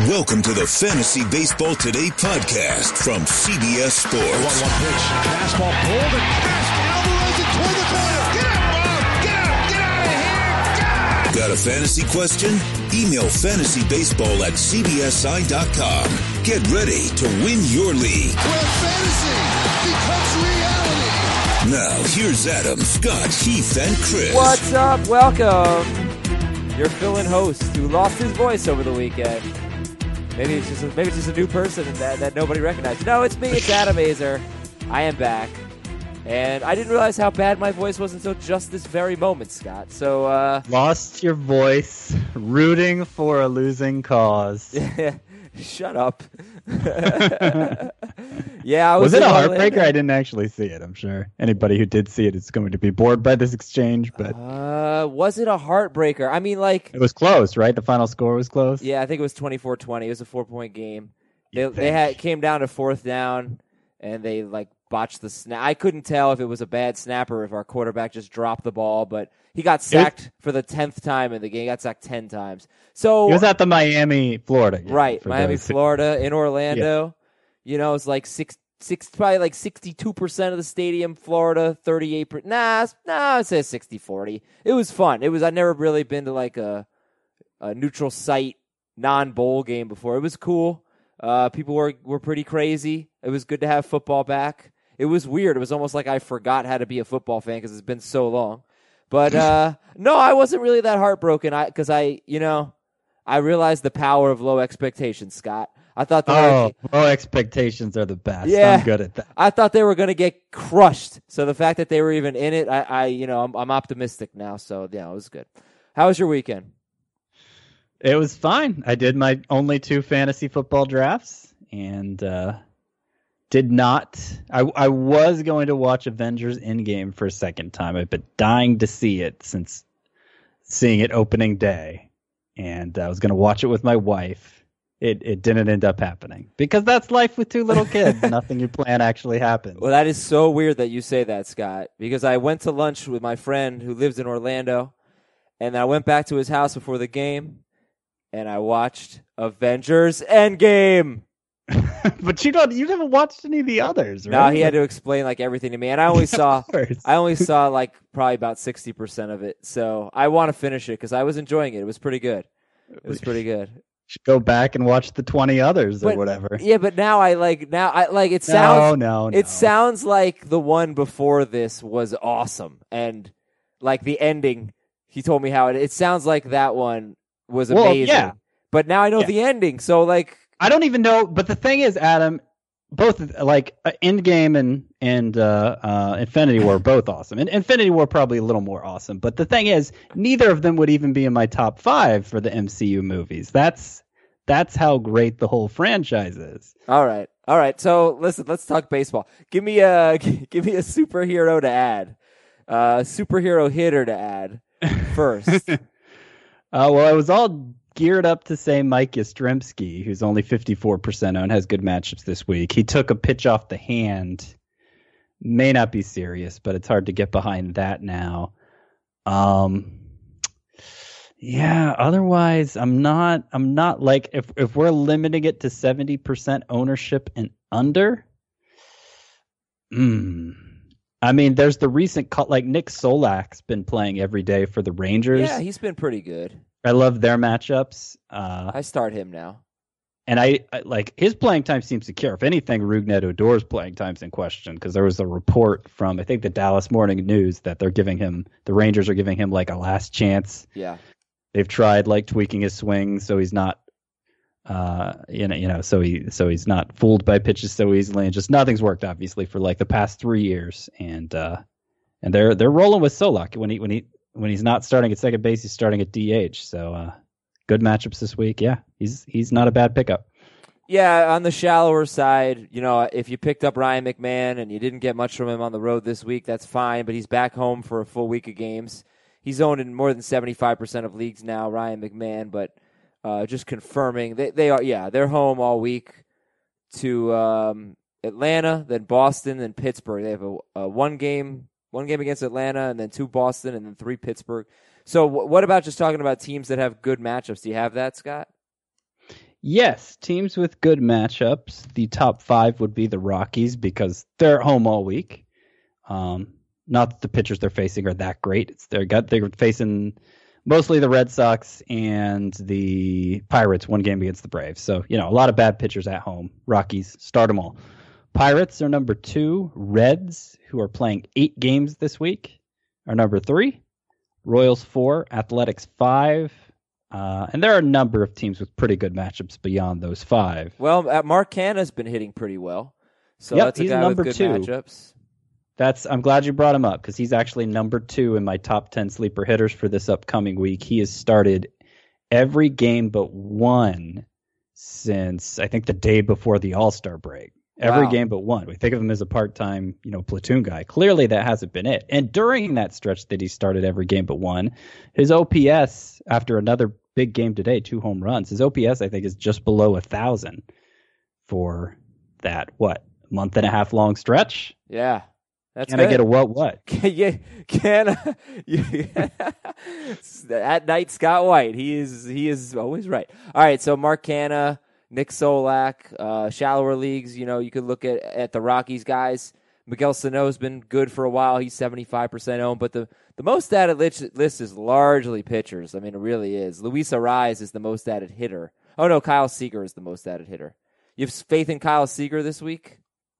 Welcome to the Fantasy Baseball Today podcast from CBS Sports. 1-1 pitch. Fastball pulled and passed. Alvarez it toward the corner. Get up, Bob! Get up! Get out of here! Got a fantasy question? Email fantasybaseball@cbsi.com. Get ready to win your league. Where fantasy becomes reality. Now, here's Adam, Scott, Heath, and Chris. What's up? Welcome. Your fill-in host who lost his voice over the weekend. Maybe it's just a new person that nobody recognized. No, it's me. It's Adam Azer. I am back. And I didn't realize how bad my voice was until just this very moment, Scott. So, lost your voice, rooting for a losing cause. Shut up. Yeah, was it a heartbreaker? I didn't actually see it. I'm sure anybody who did see it is going to be bored by this exchange. But was it a heartbreaker? I mean, like, it was close, right? The final score was close. Yeah, I think it was 24-20. It was a 4-point game. They came down to fourth down, and they botched the snap. I couldn't tell if it was a bad snap or if our quarterback just dropped the ball, but he got sacked for the 10th time in the game. He got sacked 10 times. So he was at the Miami, Florida game. Right, Miami, Florida, in Orlando. Yeah. You know, it's like probably like 62% of the stadium, Florida, 38%. Nah, I'd say 60-40. It was fun. I'd never really been to like a neutral site, non-bowl game before. It was cool. People were pretty crazy. It was good to have football back. It was weird. It was almost like I forgot how to be a football fan because it's been so long. But no, I wasn't really that heartbroken because I realized the power of low expectations, Scott. I thought low expectations are the best. Yeah, I'm good at that. I thought they were going to get crushed. So the fact that they were even in it, I'm optimistic now. So yeah, it was good. How was your weekend? It was fine. I did my only 2 fantasy football drafts and did not. I was going to watch Avengers Endgame for a second time. I've been dying to see it since seeing it opening day, and I was going to watch it with my wife. It didn't end up happening because that's life with 2 little kids. Nothing you plan actually happens. Well, that is so weird that you say that, Scott, because I went to lunch with my friend who lives in Orlando, and I went back to his house before the game, and I watched Avengers Endgame. But you haven't watched any of the others, right? No, he had to explain everything to me, and I only saw probably about 60% of it. So I want to finish it because I was enjoying it. It was pretty good. Should go back and watch the 20 others or whatever. Yeah, but now it sounds no. It sounds like the one before this was awesome, and the ending. He told me how it sounds like that one was amazing. Yeah. But now I know the ending, so I don't even know. But the thing is, Adam, both Endgame and Infinity War are both awesome, and Infinity War probably a little more awesome. But the thing is, neither of them would even be in my top 5 for the MCU movies. That's how great the whole franchise is. All right. So listen, let's talk baseball. Give me a superhero to add, superhero hitter to add first. Well, I was all geared up to say Mike Yastrzemski, who's only 54% owned, has good matchups this week. He took a pitch off the hand. May not be serious, but it's hard to get behind that now. Yeah, otherwise I'm not if we're limiting it to 70% ownership and under. I mean, there's the recent cut, Nick Solak's been playing every day for the Rangers. Yeah, he's been pretty good. I love their matchups. I start him now. And I his playing time seems secure. If anything, Rougned Odor's playing time's in question because there was a report from, I think, the Dallas Morning News that the Rangers are giving him a last chance. Yeah. They've tried tweaking his swing so he's not so he's not fooled by pitches so easily, and just nothing's worked obviously for the past 3 years. And they're rolling with Solak when he's not starting at second base, he's starting at DH. So good matchups this week. Yeah, he's not a bad pickup. Yeah, on the shallower side, if you picked up Ryan McMahon and you didn't get much from him on the road this week, that's fine. But he's back home for a full week of games. He's owned in more than 75% of leagues now, Ryan McMahon. But just confirming, they're home all week to Atlanta, then Boston, then Pittsburgh. They have a one game against Atlanta, and then 2 Boston, and then 3 Pittsburgh. So what about just talking about teams that have good matchups? Do you have that, Scott? Yes, teams with good matchups. The top 5 would be the Rockies because they're at home all week. Not that the pitchers they're facing are that great. They're facing mostly the Red Sox and the Pirates, one game against the Braves. So, a lot of bad pitchers at home. Rockies, start them all. Pirates are number 2. Reds, who are playing 8 games this week, are number 3. Royals 4. Athletics 5. And there are a number of teams with pretty good matchups beyond those 5. Well, Mark Canha's been hitting pretty well. So Yep, that's a he's guy number with good 2. matchups. I'm glad you brought him up because he's actually number 2 in my top 10 sleeper hitters for this upcoming week. He has started every game but one since I think the day before the All-Star break. Every game but one. We think of him as a part-time, platoon guy. Clearly that hasn't been it. And during that stretch that he started every game but one, his OPS after another big game today, 2 home runs, his OPS I think is just below 1,000 for that, month and a half long stretch? Yeah. That's Can good. I get a what? At night, Scott White. He is always right. All right, so Mark Canha, Nick Solak, shallower leagues. You could look at the Rockies guys. Miguel Sano's been good for a while. He's 75% owned, but the most added list is largely pitchers. I mean, it really is. Luis Arraez is the most added hitter. Oh no, Kyle Seager is the most added hitter. You have faith in Kyle Seager this week?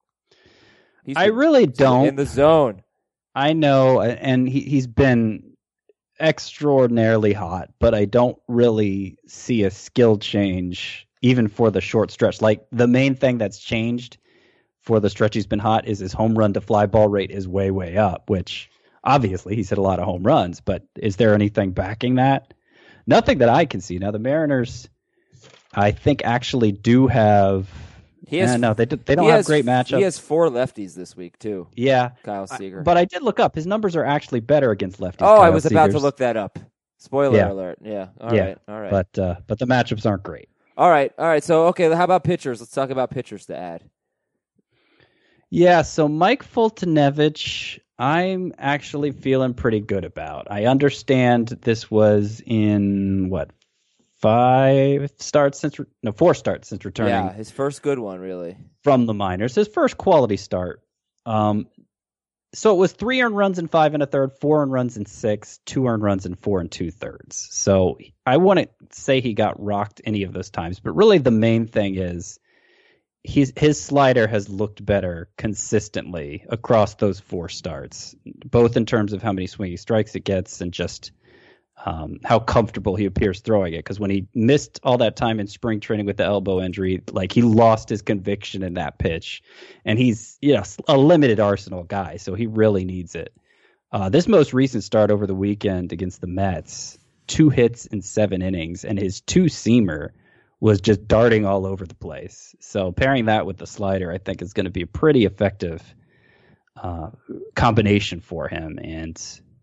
I really don't. In the zone. I know, and he's been extraordinarily hot, but I don't really see a skill change even for the short stretch. Like, the main thing that's changed for the stretch he's been hot is his home run to fly ball rate is way, way up, which obviously he's hit a lot of home runs, but is there anything backing that? Nothing that I can see. Now, the Mariners, I think, actually do have... they don't have great matchups. He has 4 lefties this week, too. Yeah. Kyle Seager. But I did look up. His numbers are actually better against lefties. Oh, Kyle I was about to Seager's. look that up. Spoiler alert. Yeah. All right. But the matchups aren't great. All right. So, okay, how about pitchers? Let's talk about pitchers to add. Yeah, so Mike Foltynewicz, I'm actually feeling pretty good about. I understand this was in, 4 starts since returning. Yeah, his first good one, really. From the minors. His first quality start. So it was 3 earned runs in 5 1/3, 4 earned runs in 6, 2 earned runs in 4 2/3. So I wouldn't say he got rocked any of those times, but really the main thing is his slider has looked better consistently across those 4 starts, both in terms of how many swinging strikes it gets and just how comfortable he appears throwing it. Because when he missed all that time in spring training with the elbow injury, he lost his conviction in that pitch. And he's a limited arsenal guy, so he really needs it. This most recent start over the weekend against the Mets, 2 hits in 7 innings, and his 2-seamer was just darting all over the place. So pairing that with the slider, I think, is going to be a pretty effective combination for him. And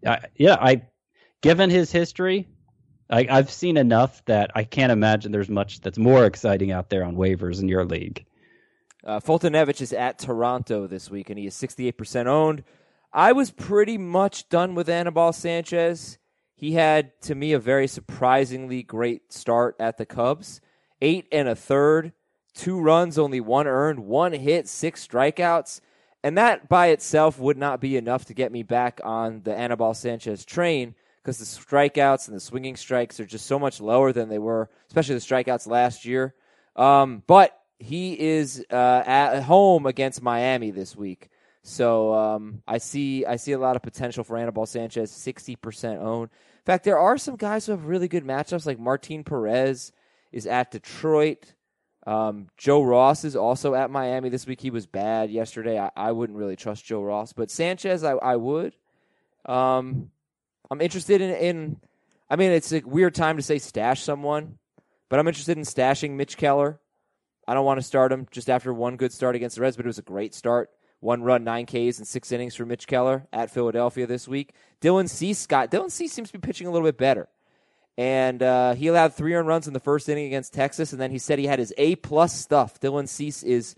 given his history, I've seen enough that I can't imagine there's much that's more exciting out there on waivers in your league. Foltynewicz is at Toronto this week, and he is 68% owned. I was pretty much done with Anibal Sanchez. He had, to me, a very surprisingly great start at the Cubs. 8 1/3, 2 runs, only 1 earned, 1 hit, 6 strikeouts. And that by itself would not be enough to get me back on the Anibal Sanchez train, because the strikeouts and the swinging strikes are just so much lower than they were, especially the strikeouts last year. But he is at home against Miami this week. So I see a lot of potential for Anibal Sanchez, 60% owned. In fact, there are some guys who have really good matchups, like Martin Perez is at Detroit. Joe Ross is also at Miami this week. He was bad yesterday. I wouldn't really trust Joe Ross, but Sanchez I would. I'm interested in I mean, it's a weird time to say stash someone, but I'm interested in stashing Mitch Keller. I don't want to start him just after one good start against the Reds, but it was a great start. 1 run, 9 Ks, and 6 innings for Mitch Keller at Philadelphia this week. Dylan Cease seems to be pitching a little bit better. And he allowed 3 earned runs in the first inning against Texas, and then he said he had his A-plus stuff. Dylan Cease is,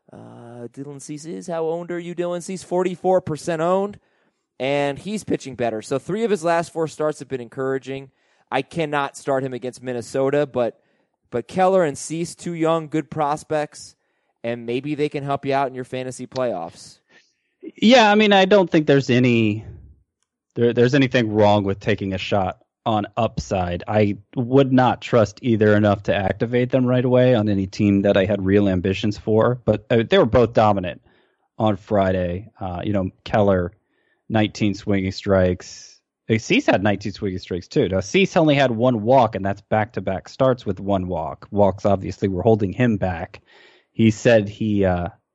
how owned are you, Dylan Cease? 44% owned, and he's pitching better. So 3 of his last 4 starts have been encouraging. I cannot start him against Minnesota, but But Keller and Cease, too young, good prospects, and maybe they can help you out in your fantasy playoffs. Yeah, I mean, I don't think there's anything wrong with taking a shot on upside. I would not trust either enough to activate them right away on any team that I had real ambitions for. But they were both dominant on Friday. Keller, 19 swinging strikes. Cease had 19 swinging strikes too. Now, Cease only had one walk, and that's back-to-back starts with one walk. Walks obviously were holding him back. He said he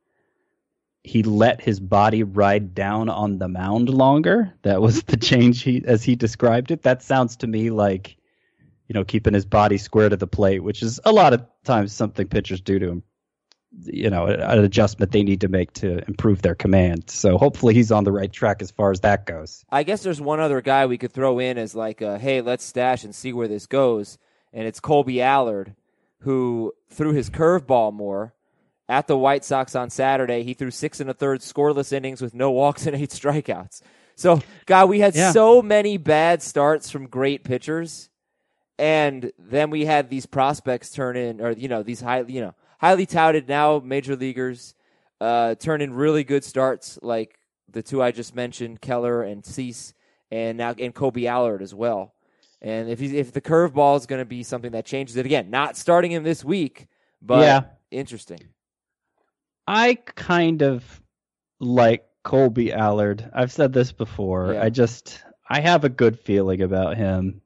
let his body ride down on the mound longer. That was the change as he described it. That sounds to me like, keeping his body square to the plate, which is a lot of times something pitchers do to him. An adjustment they need to make to improve their command. So hopefully he's on the right track as far as that goes. I guess there's one other guy we could throw in as like, hey, let's stash and see where this goes. And it's Colby Allard, who threw his curveball more. At the White Sox on Saturday, he threw 6 1/3 scoreless innings with no walks and 8 strikeouts. So, God, we had so many bad starts from great pitchers, and then we had these prospects turn in, or these highly touted now major leaguers turn in really good starts, like the two I just mentioned, Keller and Cease, and Colby Allard as well. And if the curveball is going to be something that changes it again, not starting him this week, but interesting. I kind of like Colby Allard. I've said this before. Yeah. I have a good feeling about him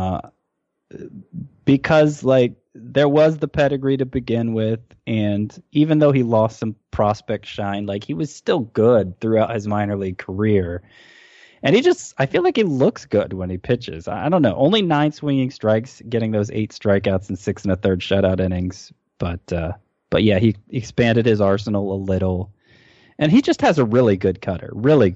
because there was the pedigree to begin with, and even though he lost some prospect shine, he was still good throughout his minor league career. And I feel like he looks good when he pitches. I don't know. Only 9 swinging strikes, getting those 8 strikeouts and 6 1/3 shutout innings, But yeah, he expanded his arsenal a little, and he just has a really good cutter.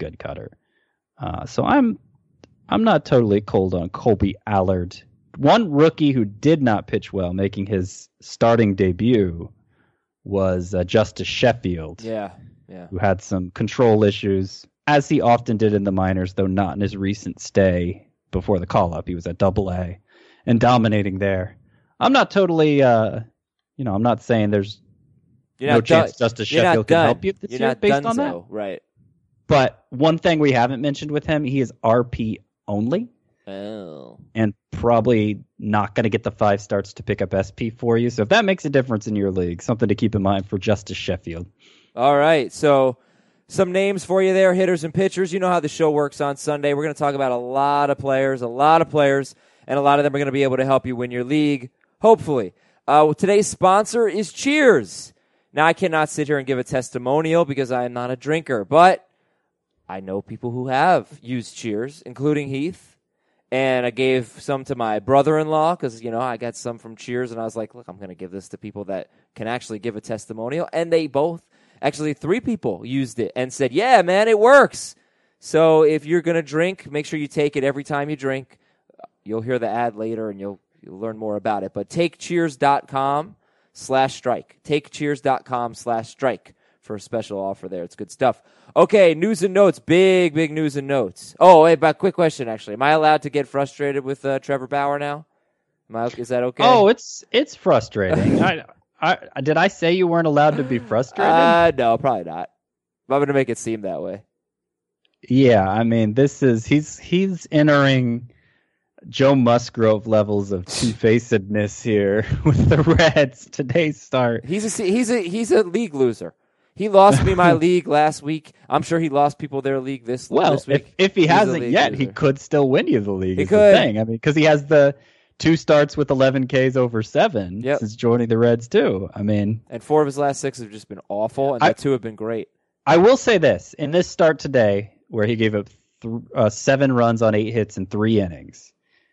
So I'm not totally cold on Colby Allard. One rookie who did not pitch well, making his starting debut, was Justice Sheffield. Yeah. Who had some control issues, as he often did in the minors, though not in his recent stay before the call-up. He was at AA and dominating there. I'm not totally... I'm not saying there's no chance Justice Sheffield can help you this year based on that. Right. But one thing we haven't mentioned with him, he is RP only. Oh. And probably not going to get the 5 starts to pick up SP for you. So if that makes a difference in your league, something to keep in mind for Justice Sheffield. All right. So some names for you there, hitters and pitchers. You know how the show works on Sunday. We're going to talk about a lot of players, and a lot of them are going to be able to help you win your league, hopefully. Today's sponsor is Cheers. Now, I cannot sit here and give a testimonial because I am not a drinker, but I know people who have used Cheers, including Heath, and I gave some to my brother-in-law because, I got some from Cheers, and I was like, look, I'm going to give this to people that can actually give a testimonial, and they both, actually 3 people used it and said, yeah, man, it works. So if you're going to drink, make sure you take it every time you drink. You'll hear the ad later, and you'll learn more about it. But takecheers.com/strike. Takecheers.com/strike for a special offer there. It's good stuff. Okay, news and notes. Big news and notes. Oh, hey, but quick question, actually. Am I allowed to get frustrated with Trevor Bauer now? Is that okay? Oh, it's frustrating. Did I say you weren't allowed to be frustrated? No, probably not. I'm going to make it seem that way. Yeah, I mean, he's entering Joe Musgrove levels of two-facedness here with the Reds today's start. He's a league loser. He lost me my league last week. I'm sure he lost people their league this week. If he hasn't yet, he could still win you the league. He could. The thing. I mean, because he has the 2 starts with 11 Ks over 7 since joining the Reds too. I mean, and 4 of his last 6 have just been awful, and the 2 have been great. I will say this: in this start today, where he gave up 7 runs on 8 hits in 3 innings.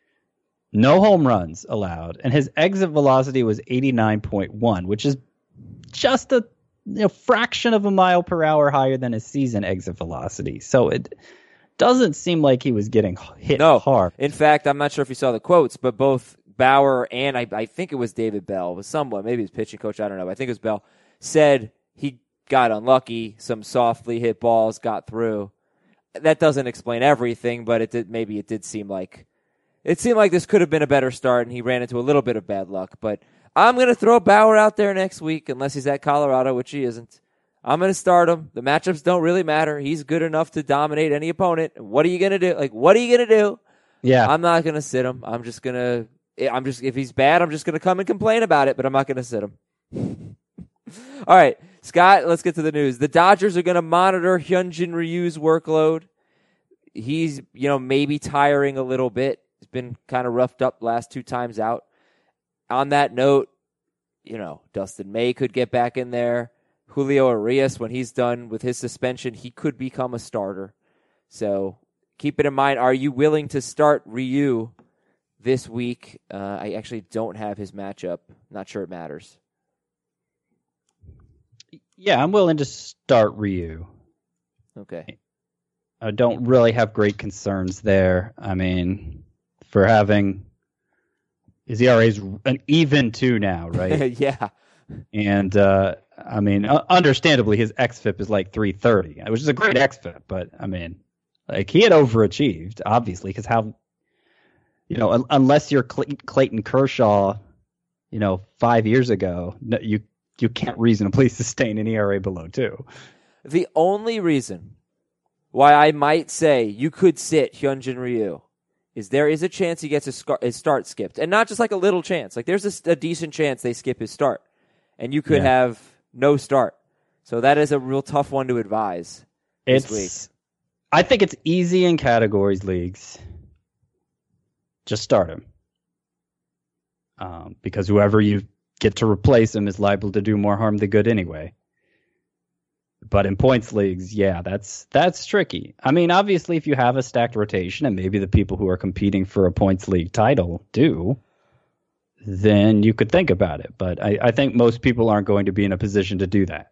No home runs allowed, and his exit velocity was 89.1, which is just a fraction of a mile per hour higher than his season exit velocity. So it doesn't seem like he was getting hit hard. In fact, I'm not sure if you saw the quotes, but both Bauer and I think it was David Bell, was someone, maybe his pitching coach, I don't know, but I think it was Bell, said he got unlucky, some softly hit balls got through. That doesn't explain everything, but it did seem like this could have been a better start, and he ran into a little bit of bad luck. But I'm going to throw Bauer out there next week unless he's at Colorado, which he isn't. I'm going to start him. The matchups don't really matter. He's good enough to dominate any opponent. What are you going to do? What are you going to do? Yeah. I'm not going to sit him. If he's bad, I'm just going to come and complain about it, but I'm not going to sit him. All right, Scott, let's get to the news. The Dodgers are going to monitor Hyunjin Ryu's workload. He's, maybe tiring a little bit. He's been kind of roughed up last 2 times out. On that note, Dustin May could get back in there. Julio Arias, when he's done with his suspension, he could become a starter. So keep it in mind. Are you willing to start Ryu this week? I actually don't have his matchup. Not sure it matters. Yeah, I'm willing to start Ryu. Okay. I don't really have great concerns there. I mean, for having his ERA's an even 2 now, right? Yeah. And understandably, his xFIP is like 330, which is a great xFIP. But I mean, he had overachieved, obviously, because unless you're Clayton Kershaw, 5 years ago, you can't reasonably sustain an ERA below 2. The only reason why I might say you could sit Hyunjin Ryu is there is a chance he gets his start skipped. And not just like a little chance. There's a decent chance they skip his start. And you could have no start. So that is a real tough one to advise this week. I think it's easy in categories leagues. Just start him. Because whoever you get to replace him is liable to do more harm than good anyway. But in points leagues, that's tricky. I mean, obviously, if you have a stacked rotation, and maybe the people who are competing for a points league title do, then you could think about it. But I think most people aren't going to be in a position to do that.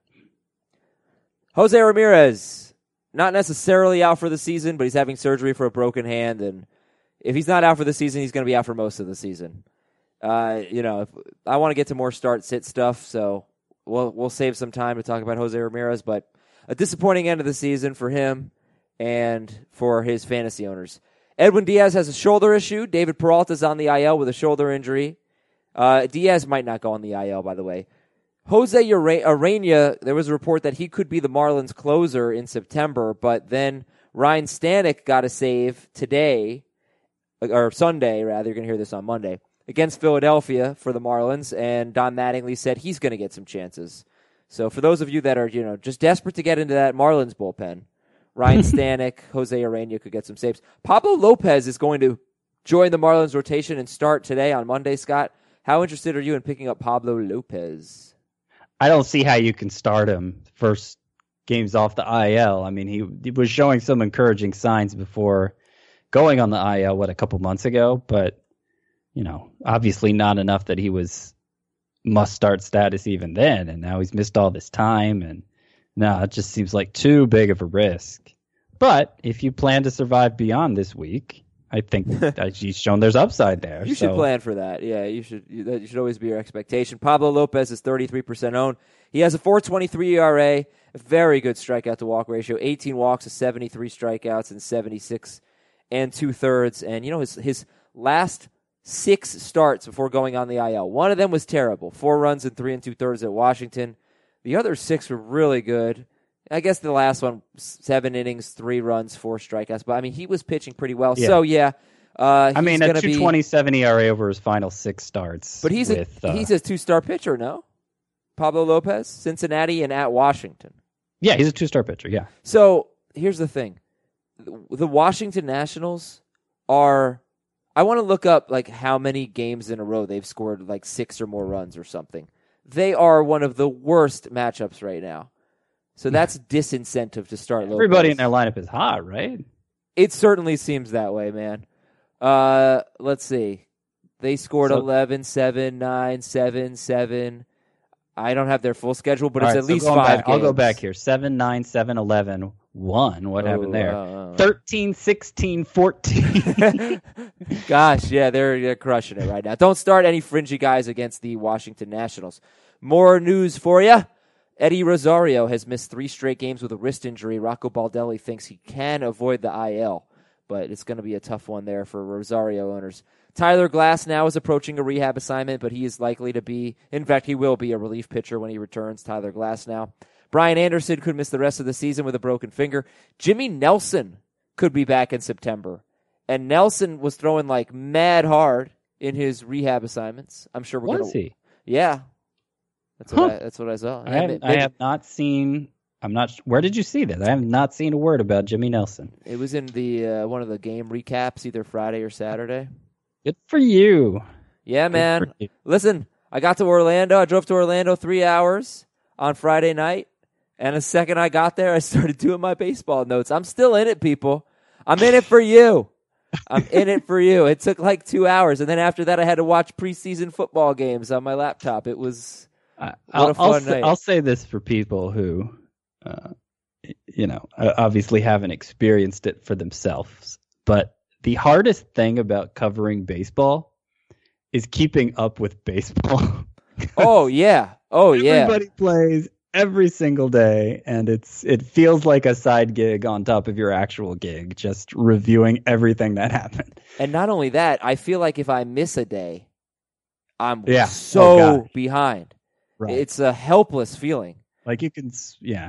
Jose Ramirez, not necessarily out for the season, but he's having surgery for a broken hand. And if he's not out for the season, he's going to be out for most of the season. I want to get to more start-sit stuff, so we'll save some time to talk about Jose Ramirez. But a disappointing end of the season for him and for his fantasy owners. Edwin Diaz has a shoulder issue. David Peralta's on the IL with a shoulder injury. Diaz might not go on the IL, by the way. Jose Urena, there was a report that he could be the Marlins closer in September, but then Ryan Stanek got a save today, or Sunday, rather. You're going to hear this on Monday, against Philadelphia for the Marlins, and Don Mattingly said he's going to get some chances. So for those of you that are, just desperate to get into that Marlins bullpen, Ryan Stanek, Jose Urena could get some saves. Pablo Lopez is going to join the Marlins rotation and start today on Monday, Scott. How interested are you in picking up Pablo Lopez? I don't see how you can start him first games off the IL. I mean, he was showing some encouraging signs before going on the IL, a couple months ago, but, obviously not enough that he was must-start status even then, and now he's missed all this time, and it just seems like too big of a risk. But if you plan to survive beyond this week, I think he's shown there's upside there. You should plan for that. Yeah, you should. That should always be your expectation. Pablo Lopez is 33% owned. He has a 4.23 ERA, a very good strikeout to walk ratio, 18 walks, 73 strikeouts, and 76 2/3. And his last 6 starts before going on the IL. One of them was terrible, 4 runs and 3 2/3 at Washington. The other 6 were really good. I guess the last one, 7 innings, 3 runs, 4 strikeouts. But, he was pitching pretty well. Yeah. So, a 2.27 ERA over his final 6 starts. But he's a 2-star pitcher, no? Pablo Lopez, Cincinnati, and at Washington. Yeah, he's a 2-star pitcher, yeah. So, here's the thing. The Washington Nationals are... I want to look up how many games in a row they've scored 6 or more runs or something. They are one of the worst matchups right now. So that's disincentive to start Lopez. Everybody in their lineup is hot, right? It certainly seems that way, man. Let's see. They scored 11, 7, 9, 7, 7. I don't have their full schedule, but it's at least 5 games. I'll go back here. 7, 9, 7, 11, 1. What happened there? 13, 16, 14. Gosh, yeah, they're crushing it right now. Don't start any fringy guys against the Washington Nationals. More news for you. Eddie Rosario has missed 3 straight games with a wrist injury. Rocco Baldelli thinks he can avoid the IL. but it's going to be a tough one there for Rosario owners. Tyler Glass now is approaching a rehab assignment, but he is likely to be, in fact, he will be a relief pitcher when he returns, Tyler Glass now. Brian Anderson could miss the rest of the season with a broken finger. Jimmy Nelson could be back in September. And Nelson was throwing like mad hard in his rehab assignments. I'm sure we're going to... Was he? Yeah. That's what I saw. I have not seen... Where did you see that? I have not seen a word about Jimmy Nelson. It was in the one of the game recaps, either Friday or Saturday. Good for you. Yeah, man. Listen, I got to Orlando. I drove to Orlando 3 hours on Friday night. And the second I got there, I started doing my baseball notes. I'm still in it, people. I'm in it for you. I'm in it for you. It took like 2 hours. And then after that, I had to watch preseason football games on my laptop. It was what a fun night. I'll say this for people who, obviously haven't experienced it for themselves. But the hardest thing about covering baseball is keeping up with baseball. Oh, yeah. Everybody plays every single day, and it feels like a side gig on top of your actual gig, just reviewing everything that happened. And not only that, I feel like if I miss a day, I'm behind. Right. It's a helpless feeling. Like you can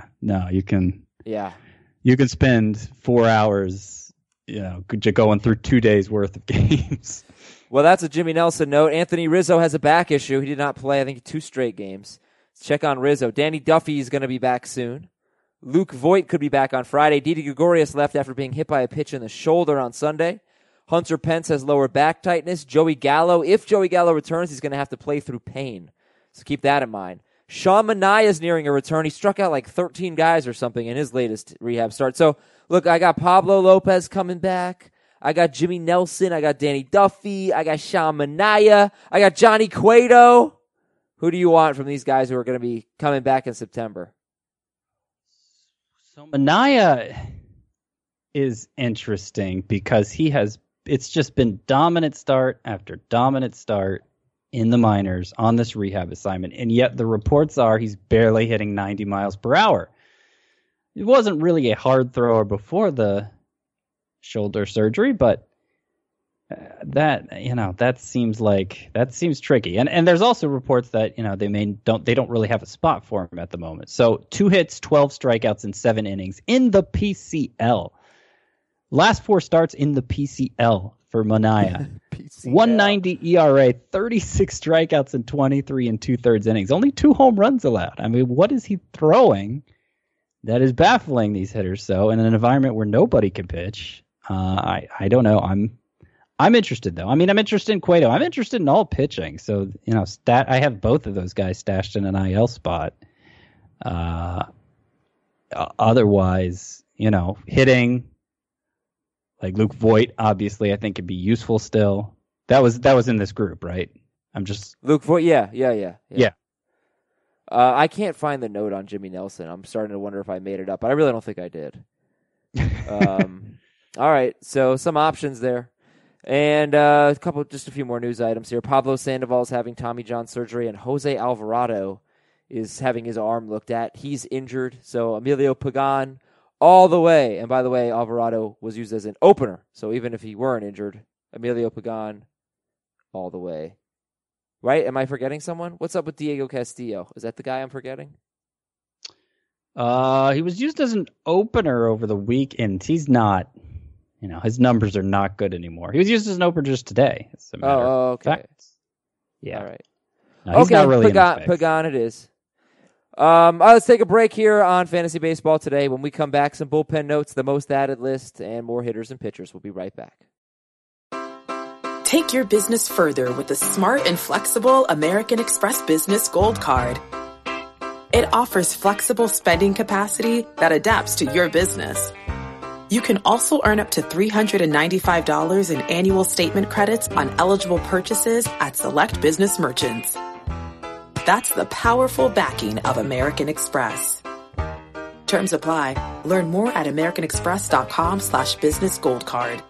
spend 4 hours, going through 2 days worth of games. Well, that's a Jimmy Nelson note. Anthony Rizzo has a back issue. He did not play, I think, 2 straight games. Let's check on Rizzo. Danny Duffy is going to be back soon. Luke Voigt could be back on Friday. Didi Gregorius left after being hit by a pitch in the shoulder on Sunday. Hunter Pence has lower back tightness. Joey Gallo, if Joey Gallo returns, he's going to have to play through pain. So keep that in mind. Sean Manaea is nearing a return. He struck out like 13 guys or something in his latest rehab start. So, look, I got Pablo Lopez coming back. I got Jimmy Nelson. I got Danny Duffy. I got Sean Manaea. I got Johnny Cueto. Who do you want from these guys who are going to be coming back in September? So Manaea is interesting because it's just been dominant start after dominant start in the minors on this rehab assignment, and yet the reports are he's barely hitting 90 miles per hour. It wasn't really a hard thrower before the shoulder surgery, but that seems tricky. And there's also reports that they don't really have a spot for him at the moment. So 2 hits, 12 strikeouts in 7 innings in the PCL. Last 4 starts in the PCL for Manaea. 190 ERA, 36 strikeouts in 23 and 2/3 innings. Only 2 home runs allowed. I mean, what is he throwing that is baffling these hitters so in an environment where nobody can pitch? I don't know. I'm interested, though. I mean, I'm interested in Cueto. I'm interested in all pitching. So, I have both of those guys stashed in an IL spot. Otherwise, hitting like Luke Voigt, obviously, I think could be useful still. That was in this group, right? I'm just Luke Voigt. Yeah. I can't find the note on Jimmy Nelson. I'm starting to wonder if I made it up, but I really don't think I did. All right, so some options there. And just a few more news items here. Pablo Sandoval is having Tommy John surgery, and Jose Alvarado is having his arm looked at. He's injured, so Emilio Pagan all the way. And by the way, Alvarado was used as an opener, so even if he weren't injured, Emilio Pagan all the way. Right? Am I forgetting someone? What's up with Diego Castillo? Is that the guy I'm forgetting? He was used as an opener over the weekend. He's not, his numbers are not good anymore. He was used as an opener just today. As a matter of okay. fact. Yeah. All right. No, he's not really Pagan it is. Let's take a break here on Fantasy Baseball today. When we come back, some bullpen notes, the most added list, and more hitters and pitchers. We'll be right back. Take your business further with the smart and flexible American Express Business Gold Card. It offers flexible spending capacity that adapts to your business. You can also earn up to $395 in annual statement credits on eligible purchases at select business merchants. That's the powerful backing of American Express. Terms apply. Learn more at americanexpress.com/business gold card.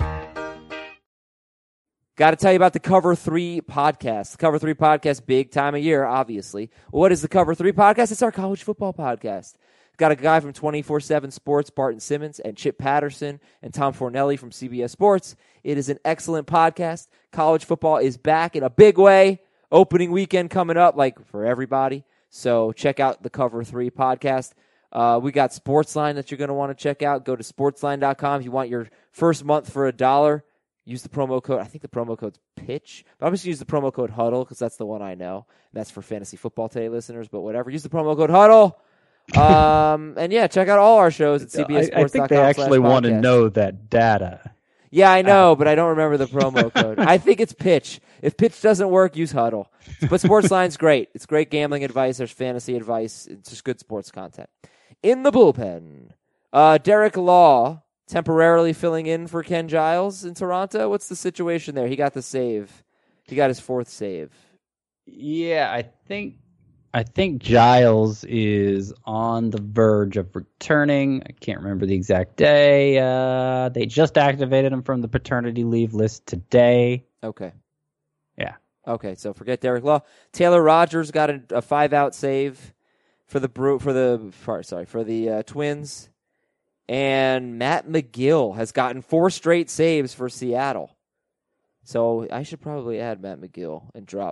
Got to tell you about the Cover 3 podcast. The Cover 3 podcast, big time of year, obviously. What is the Cover 3 podcast? It's our college football podcast. Got a guy from 24/7 Sports, Barton Simmons, and Chip Patterson, and Tom Fornelli from CBS Sports. It is an excellent podcast. College football is back in a big way. Opening weekend coming up, like for everybody. So check out the Cover 3 podcast. We got Sportsline that you're going to want to check out. Go to sportsline.com if you want your first month for $1. Use the promo code. I think the promo code's PITCH. But I'm just use the promo code HUDDLE because that's the one I know. That's for Fantasy Football Today listeners, but whatever. Use the promo code HUDDLE. And yeah, check out all our shows at CBSSports.com. I think they actually want to know that data. Yeah, I know, but I don't remember the promo code. I think it's PITCH. If PITCH doesn't work, use HUDDLE. But Sportsline's great. It's great gambling advice. There's fantasy advice. It's just good sports content. In the bullpen, Derek Law temporarily filling in for Ken Giles in Toronto. What's the situation there? He got the save. He got his 4th save. Yeah, I think Giles is on the verge of returning. I can't remember the exact day. They just activated him from the paternity leave list today. Okay. Yeah. Okay, so forget Derek Law. Taylor Rogers got a 5-out save for the Twins. And Matt McGill has gotten 4 straight saves for Seattle. So I should probably add Matt McGill and drop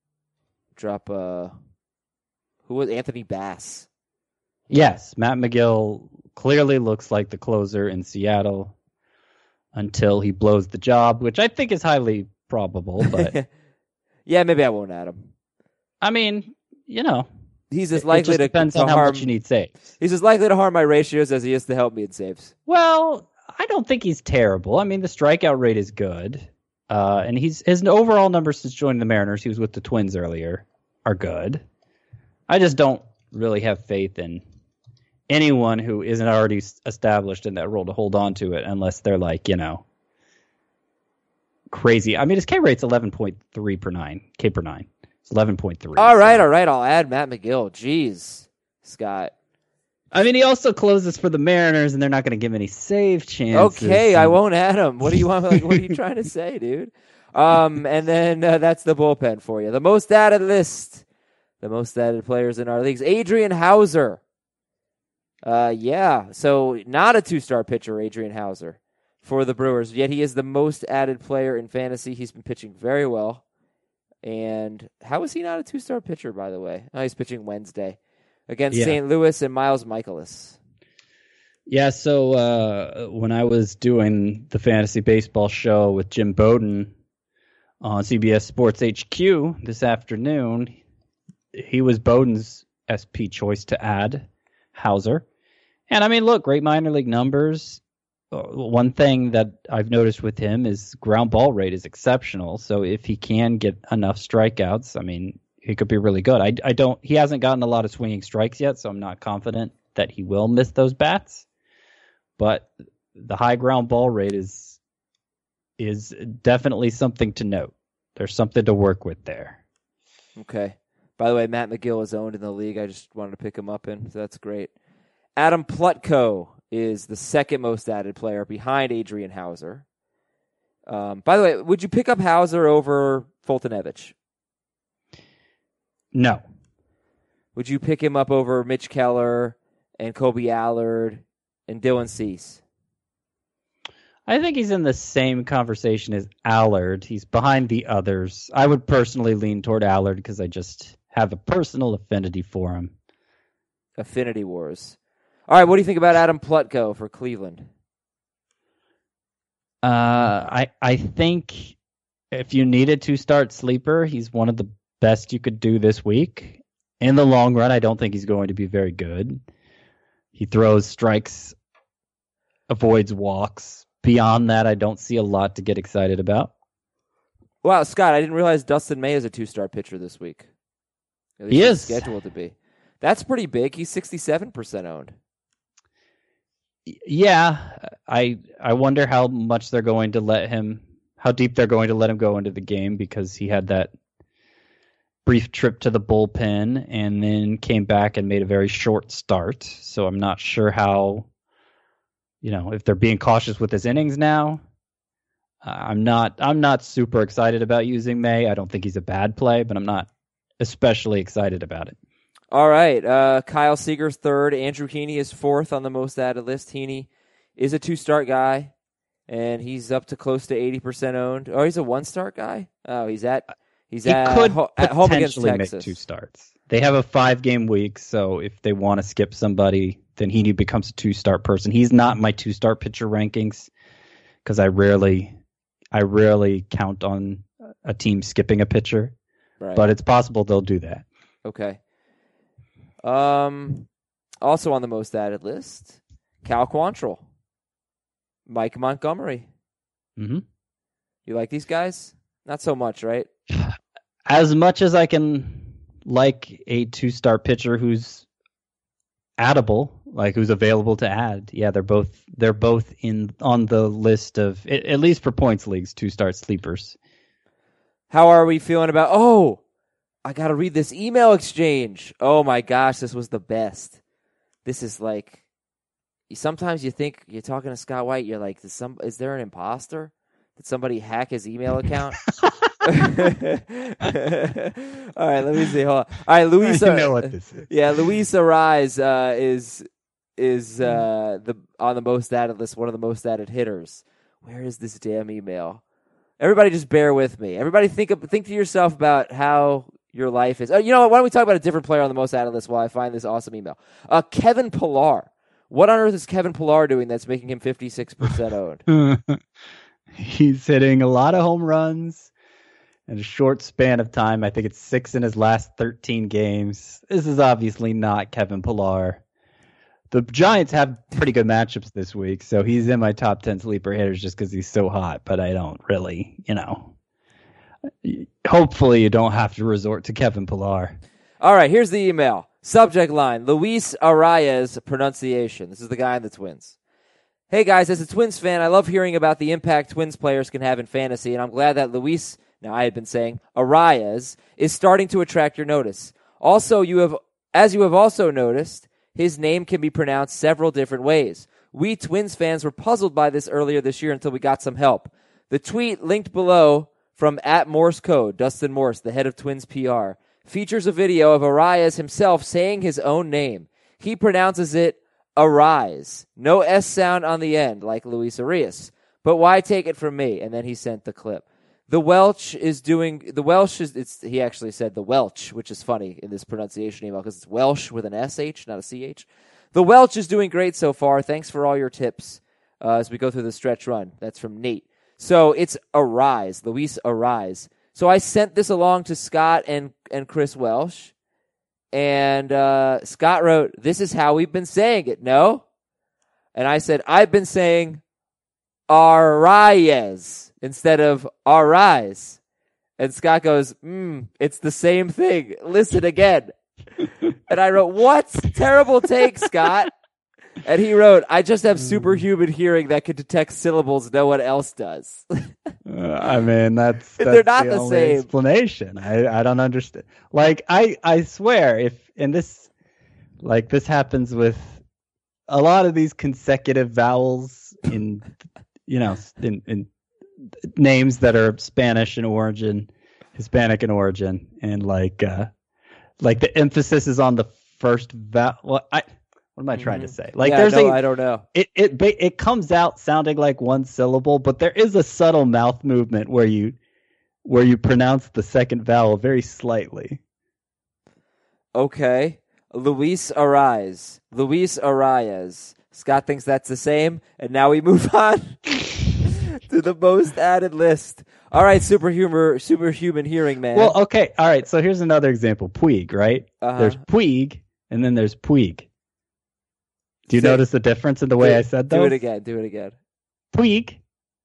who was Anthony Bass? Yes, Matt McGill clearly looks like the closer in Seattle until he blows the job, which I think is highly probable. But yeah, maybe I won't add him. I mean, he's as likely to depends on how much you need saves. He's as likely to harm my ratios as he is to help me in saves. Well, I don't think he's terrible. I mean, the strikeout rate is good, and his overall numbers since joining the Mariners, he was with the Twins earlier, are good. I just don't really have faith in anyone who isn't already established in that role to hold on to it unless they're like, crazy. I mean, his K rate's 11.3 per 9. K per 9. It's 11.3. All right. I'll add Matt McGill. Jeez, Scott. I mean, he also closes for the Mariners, and they're not going to give him any save chances. Okay, I won't add him. What do you want? What are you trying to say, dude? And then that's the bullpen for you. The most added list. The most added players in our leagues. Adrian Hauser. Yeah, so not a 2-star pitcher, Adrian Hauser, for the Brewers. Yet he is the most added player in fantasy. He's been pitching very well. And how is he not a 2-star pitcher, by the way? Oh, he's pitching Wednesday against St. Louis and Miles Michaelis. Yeah, so when I was doing the fantasy baseball show with Jim Bowden on CBS Sports HQ this afternoon, he was Bowden's SP choice to add Hauser. And I mean, look, great minor league numbers. One thing that I've noticed with him is ground ball rate is exceptional. So if he can get enough strikeouts, I mean, he could be really good. He hasn't gotten a lot of swinging strikes yet, so I'm not confident that he will miss those bats. But the high ground ball rate is definitely something to note. There's something to work with there. Okay. By the way, Matt McGill is owned in the league. I just wanted to pick him up in, so that's great. Adam Plutko is the second most added player behind Adrian Hauser. By the way, would you pick up Hauser over Foltynewicz? No. Would you pick him up over Mitch Keller and Kobe Allard and Dylan Cease? I think he's in the same conversation as Allard. He's behind the others. I would personally lean toward Allard because I just have a personal affinity for him. Affinity wars. All right, what do you think about Adam Plutko for Cleveland? I think if you needed to start sleeper, he's one of the best you could do this week. In the long run, I don't think he's going to be very good. He throws strikes, avoids walks. Beyond that, I don't see a lot to get excited about. Wow, Scott, I didn't realize Dustin May is a 2-star pitcher this week. At least he is scheduled to be. That's pretty big. He's 67% owned. Yeah, I wonder how much they're going to let him, how deep they're going to let him go into the game, because he had that brief trip to the bullpen and then came back and made a very short start. So I'm not sure how, if they're being cautious with his innings now. I'm not super excited about using May. I don't think he's a bad play, but I'm not especially excited about it. All right. Kyle Seager's third. Andrew Heaney is fourth on the most added list. Heaney is a 2-start guy, and he's up to close to 80% owned. Oh, he's a 1-start guy? Oh, he's at home against potentially Texas. make 2 starts. They have a 5-game week, so if they want to skip somebody, then Heaney becomes a 2-start person. He's not in my 2-start pitcher rankings because I rarely count on a team skipping a pitcher. Right. But it's possible they'll do that. Okay. Also on the most added list, Cal Quantrill, Mike Montgomery. Mm-hmm. You like these guys? Not so much, right? As much as I can like a 2-star pitcher who's addable, like who's available to add. Yeah, they're both on the list of, at least for points leagues, 2-star sleepers. How are we feeling about? Oh, I got to read this email exchange. Oh my gosh, this was the best. This is like, sometimes you think you're talking to Scott White, you're like, is there an imposter? Did somebody hack his email account? All right, let me see. Hold on. All right, Luis. You know what this is. Yeah, Luis Arise is on the most added list, one of the most added hitters. Where is this damn email? Everybody, just bear with me. Everybody, think to yourself about how your life is. Oh, you know what? Why don't we talk about a different player on the most added list while I find this awesome email? Kevin Pillar. What on earth is Kevin Pillar doing that's making him 56% owned? He's hitting a lot of home runs in a short span of time. I think it's 6 in his last 13 games. This is obviously not Kevin Pillar. The Giants have pretty good matchups this week, so he's in my top 10 sleeper hitters just because he's so hot, but I don't really, hopefully you don't have to resort to Kevin Pillar. All right, here's the email. Subject line, Luis Arias pronunciation. This is the guy in the Twins. Hey guys, as a Twins fan, I love hearing about the impact Twins players can have in fantasy, and I'm glad that Luis, now I had been saying, Arias, is starting to attract your notice. Also, as you have also noticed, his name can be pronounced several different ways. We Twins fans were puzzled by this earlier this year until we got some help. The tweet linked below from @MorseCode, Dustin Morse, the head of Twins PR, features a video of Arias himself saying his own name. He pronounces it Arise. No S sound on the end, like Luis Arias. But why take it from me? And then he sent the clip. He actually said the Welch, which is funny in this pronunciation email because it's Welsh with an SH, not a CH. The Welch is doing great so far. Thanks for all your tips as we go through the stretch run. That's from Nate. So it's Arise, Luis Arise. So I sent this along to Scott and Chris Welsh. And Scott wrote, this is how we've been saying it, no? And I said, I've been saying Arias instead of Arise. And Scott goes, it's the same thing. Listen again. And I wrote, what? Terrible take, Scott. And he wrote, I just have superhuman hearing that can detect syllables no one else does. I mean, that's they're not the only same explanation. I don't understand. Like, I swear, this happens with a lot of these consecutive vowels in names that are Spanish in origin, Hispanic in origin, and like the emphasis is on the first vowel. Well, what am I trying to say? Like, I don't know. It comes out sounding like one syllable, but there is a subtle mouth movement where you pronounce the second vowel very slightly. Okay. Luis Arias. Scott thinks that's the same, and now we move on to the most added list. All right, superhuman hearing, man. Well, okay. All right, so here's another example. Puig, right? Uh-huh. There's Puig, and then there's Puig. Do you notice the difference in the way I said those? Do it again. Puig.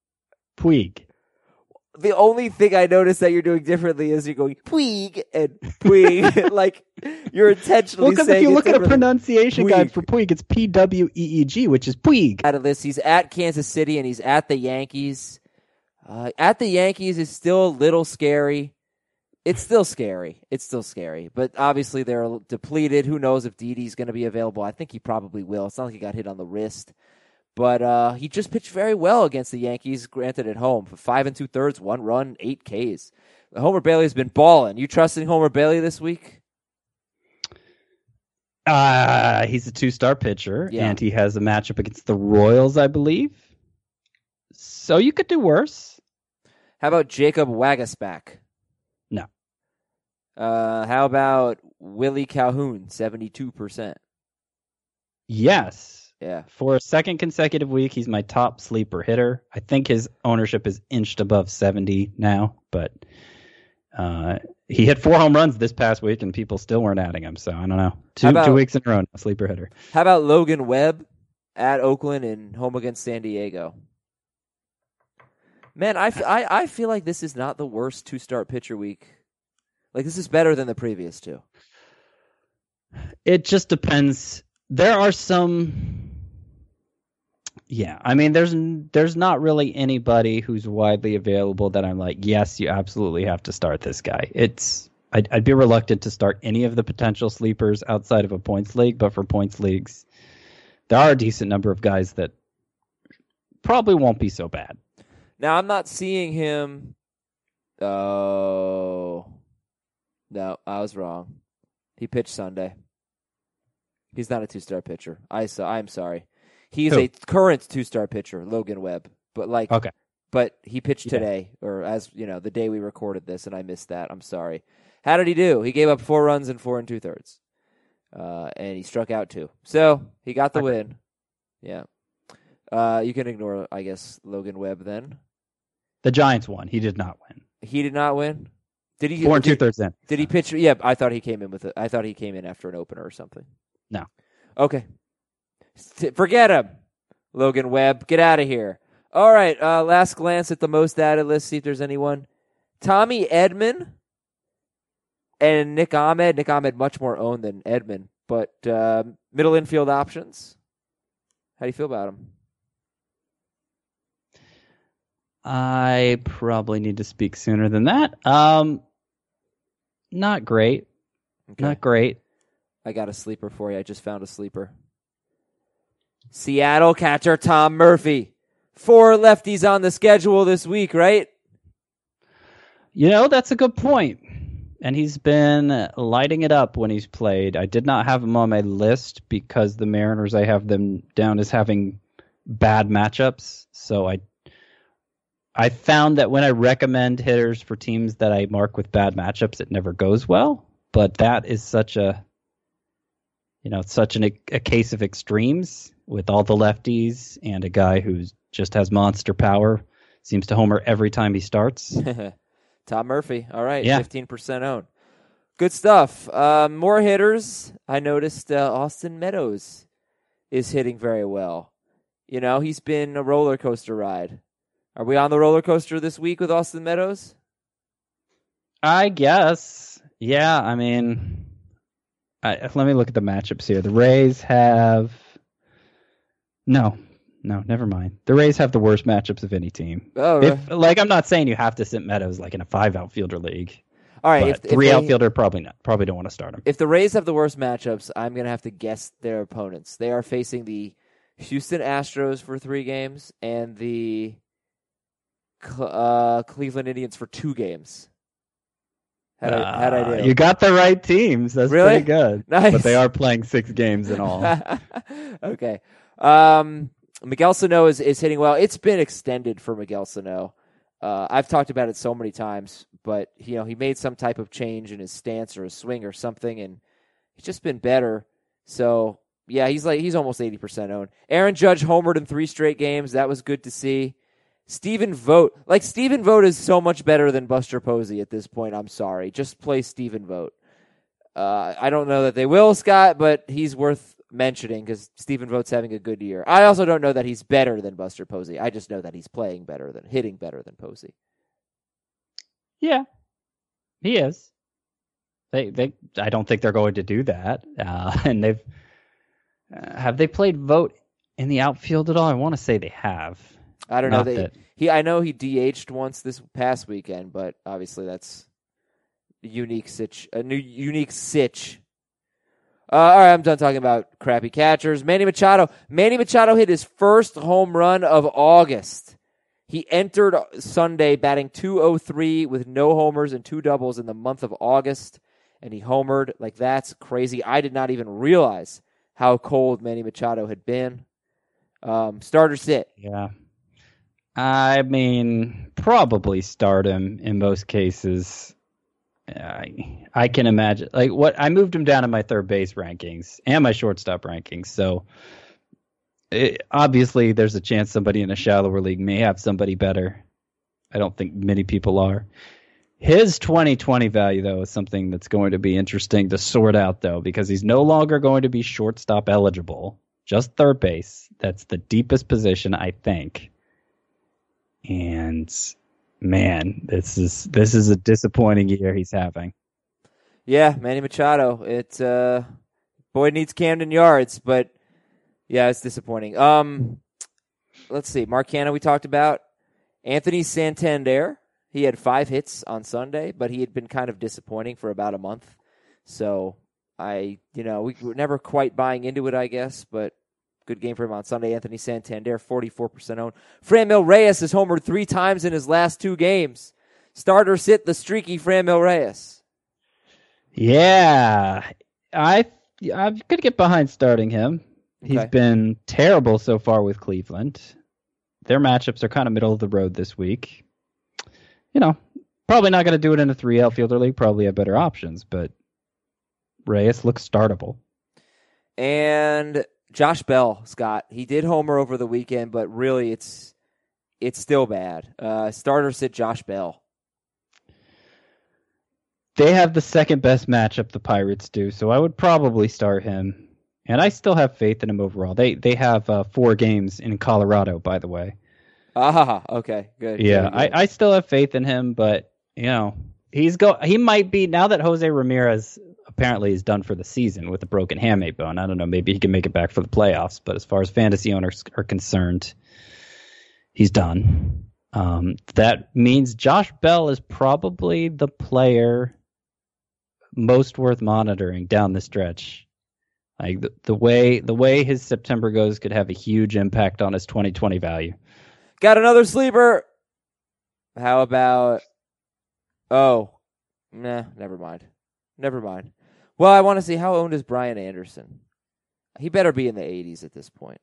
The only thing I noticed that you're doing differently is you're going Puig and Puig. Like, you're intentionally saying if you look at a differently. pronunciation Puig. guide for Puig, it's Pweeg, which is Puig. Out of this, he's at Kansas City and he's at the Yankees. At the Yankees is still a little scary. It's still scary. But obviously they're depleted. Who knows if Didi's going to be available? I think he probably will. It's not like he got hit on the wrist. But he just pitched very well against the Yankees, granted at home. For 5 2/3, 1 run, 8 Ks. Homer Bailey's been balling. You trusting Homer Bailey this week? He's a 2-star pitcher, Yeah. and he has a matchup against the Royals, I believe. So you could do worse. How about Jacob Wagasback? No. How about Willie Calhoun, 72%? Yes. Yeah. For a second consecutive week, he's my top sleeper hitter. I think his ownership is inched above 70 now, but he hit 4 home runs this past week, and people still weren't adding him. So I don't know. 2 weeks in a row, a sleeper hitter. How about Logan Webb at Oakland and home against San Diego? Man, I feel like this is not the worst 2-start pitcher week. Like, this is better than the previous 2. It just depends. There are some. Yeah, I mean, there's not really anybody who's widely available that I'm like, yes, you absolutely have to start this guy. I'd be reluctant to start any of the potential sleepers outside of a points league, but for points leagues, there are a decent number of guys that probably won't be so bad. Now, I'm not seeing him. Oh, no, I was wrong. He pitched Sunday. He's not a 2-star pitcher. I'm sorry. He's Who? a current 2-star pitcher, Logan Webb. But Okay. But he pitched today, or as you know, the day we recorded this, and I missed that. I'm sorry. How did he do? He gave up 4 runs in 4 2/3, and he struck out 2. So he got the win. Yeah. You can ignore, I guess, Logan Webb then. The Giants won. He did not win. He did not win. Did he? 4 2/3 in. Did he pitch? Yeah, I thought he came in with it. I thought he came in after an opener or something. No. Okay. Forget him. Logan Webb, get out of here. All right, last glance at the most added list, see if there's anyone. Tommy Edman and Nick Ahmed. Nick Ahmed much more owned than Edman, but middle infield options. How do you feel about him? I probably need to speak sooner than that. Not great. Okay. Not great. I got a sleeper for you. I just found a sleeper. Seattle catcher Tom Murphy. 4 lefties on the schedule this week, right? You know, that's a good point. And he's been lighting it up when he's played. I did not have him on my list because the Mariners, I have them down as having bad matchups. So I found that when I recommend hitters for teams that I mark with bad matchups, it never goes well. But that is such a case of extremes with all the lefties and a guy who just has monster power, seems to homer every time he starts. Tom Murphy. All right, yeah. 15% owned. Good stuff. More hitters. I noticed Austin Meadows is hitting very well. You know, he's been a roller coaster ride. Are we on the roller coaster this week with Austin Meadows? I guess. Yeah, I mean, let me look at the matchups here. The Rays have... No, never mind. The Rays have the worst matchups of any team. Oh, really? I'm not saying you have to sit Meadows like in a 5 outfielder league. All right, if 3 outfielder, probably not. Probably don't want to start him. If the Rays have the worst matchups, I'm going to have to guess their opponents. They are facing the Houston Astros for 3 games and the Cleveland Indians for 2 games. How'd I do? You got the right teams. That's really? Pretty good. Nice. But they are playing 6 games in all. Okay. Miguel Sano is hitting well. It's been extended for Miguel Sano. I've talked about it so many times, but he made some type of change in his stance or his swing or something, and he's just been better. So yeah, he's almost 80% owned. Aaron Judge homered in 3 straight games. That was good to see. Stephen Vogt. Stephen Vogt is so much better than Buster Posey at this point. I'm sorry. Just play Stephen Vogt. I don't know that they will, Scott, but he's worth mentioning because Stephen Vogt's having a good year. I also don't know that he's better than Buster Posey. I just know that he's hitting better than Posey. Yeah, he is. I don't think they're going to do that. And have they played Vogt in the outfield at all? I want to say they have. I don't know. I know he DH'd once this past weekend, but obviously that's a unique sitch. All right, I'm done talking about crappy catchers. Manny Machado. Manny Machado hit his first home run of August. He entered Sunday batting .203 with no homers and 2 doubles in the month of August. and he homered. Like, that's crazy. I did not even realize how cold Manny Machado had been. Start or sit? Yeah. I mean, probably start him in most cases. I can imagine. Like, I moved him down in my third base rankings and my shortstop rankings. So, obviously, there's a chance somebody in a shallower league may have somebody better. I don't think many people are. His 2020 value, though, is something that's going to be interesting to sort out, though, because he's no longer going to be shortstop eligible, just third base. That's the deepest position, I think. And man, this is a disappointing year he's having. Yeah, Manny Machado. It boy needs Camden Yards, but yeah, it's disappointing. Let's see. Mark Canha we talked about. Anthony Santander. He had 5 hits on Sunday, but he had been kind of disappointing for about a month. So we were never quite buying into it, I guess, but good game for him on Sunday. Anthony Santander, 44% owned. Franmil Reyes has homered 3 times in his last 2 games. Start or sit the streaky Franmil Reyes? Yeah, I could get behind starting him. Okay. He's been terrible so far with Cleveland. Their matchups are kind of middle of the road this week. Probably not going to do it in a 3 outfielder league. Probably have better options, but Reyes looks startable. And Josh Bell, Scott, he did homer over the weekend, but really it's still bad. Start or sit Josh Bell? They have the second best matchup, the Pirates do, so I would probably start him. And I still have faith in him overall. They have 4 games in Colorado, by the way. Okay, good. Yeah, good. I still have faith in him, but he might be, now that Jose Ramirez apparently is done for the season with a broken hamate bone. I don't know, maybe he can make it back for the playoffs, but as far as fantasy owners are concerned, he's done. That means Josh Bell is probably the player most worth monitoring down the stretch. Like the way his September goes could have a huge impact on his 2020 value. Got another sleeper. How about... never mind. Well, I want to see how owned is Brian Anderson. He better be in the 80s at this point.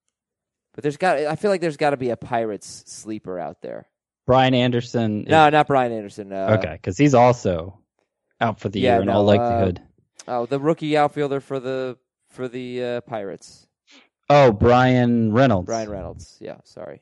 But I feel like there's got to be a Pirates sleeper out there. Brian Anderson. No, not Brian Anderson. Okay, because he's also out for the year in all likelihood. The rookie outfielder for the Pirates. Oh, Brian Reynolds. Brian Reynolds. Yeah, sorry.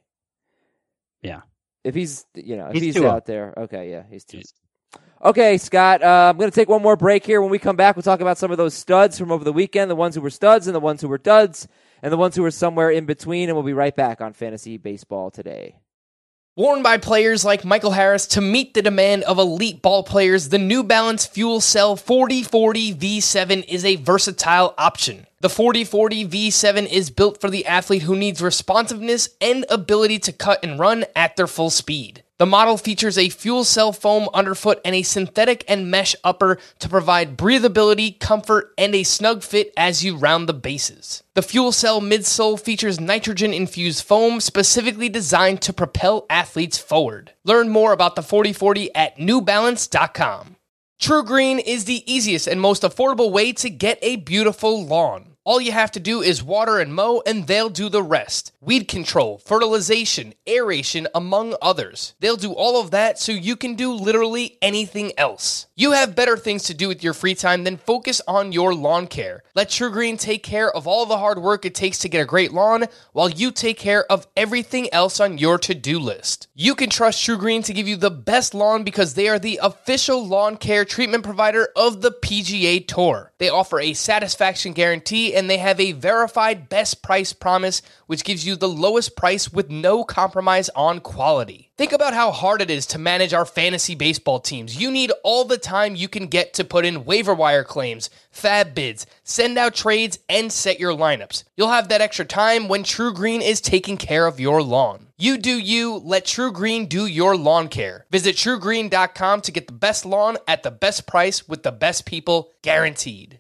Yeah. If he's out up there. Okay, yeah, he's 2. Okay, Scott, I'm going to take one more break here. When we come back, we'll talk about some of those studs from over the weekend, the ones who were studs and the ones who were duds, and the ones who were somewhere in between, and we'll be right back on Fantasy Baseball Today. Worn by players like Michael Harris to meet the demand of elite ball players, the New Balance Fuel Cell 4040 V7 is a versatile option. The 4040 V7 is built for the athlete who needs responsiveness and ability to cut and run at their full speed. The model features a fuel cell foam underfoot and a synthetic and mesh upper to provide breathability, comfort, and a snug fit as you round the bases. The fuel cell midsole features nitrogen-infused foam specifically designed to propel athletes forward. Learn more about the 4040 at newbalance.com. True Green is the easiest and most affordable way to get a beautiful lawn. All you have to do is water and mow, and they'll do the rest. Weed control, fertilization, aeration, among others. They'll do all of that so you can do literally anything else. You have better things to do with your free time than focus on your lawn care. Let True Green take care of all the hard work it takes to get a great lawn, while you take care of everything else on your to-do list. You can trust True Green to give you the best lawn because they are the official lawn care treatment provider of the PGA Tour. They offer a satisfaction guarantee, and they have a verified best price promise, which gives you the lowest price with no compromise on quality. Think about how hard it is to manage our fantasy baseball teams. You need all the time you can get to put in waiver wire claims, fab bids, send out trades, and set your lineups. You'll have that extra time when True Green is taking care of your lawn. You do you, let True Green do your lawn care. Visit truegreen.com to get the best lawn at the best price with the best people guaranteed.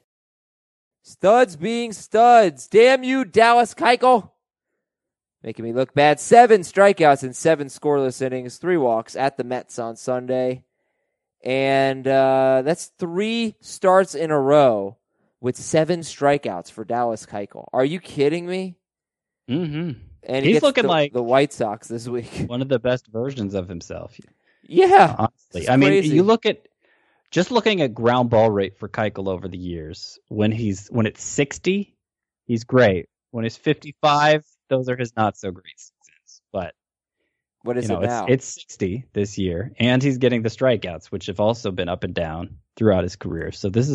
Studs being studs. Damn you, Dallas Keuchel. Making me look bad. 7 strikeouts in 7 scoreless innings, 3 walks at the Mets on Sunday. And that's 3 starts in a row with 7 strikeouts for Dallas Keuchel. Are you kidding me? Mm-hmm. And he's looking like the White Sox this week. One of the best versions of himself. Yeah. Honestly. I mean, you look at just looking at ground ball rate for Keuchel over the years. When it's 60, he's great. When it's 55, those are his not so great seasons. But what is it now? It's 60 this year, and he's getting the strikeouts, which have also been up and down throughout his career. So this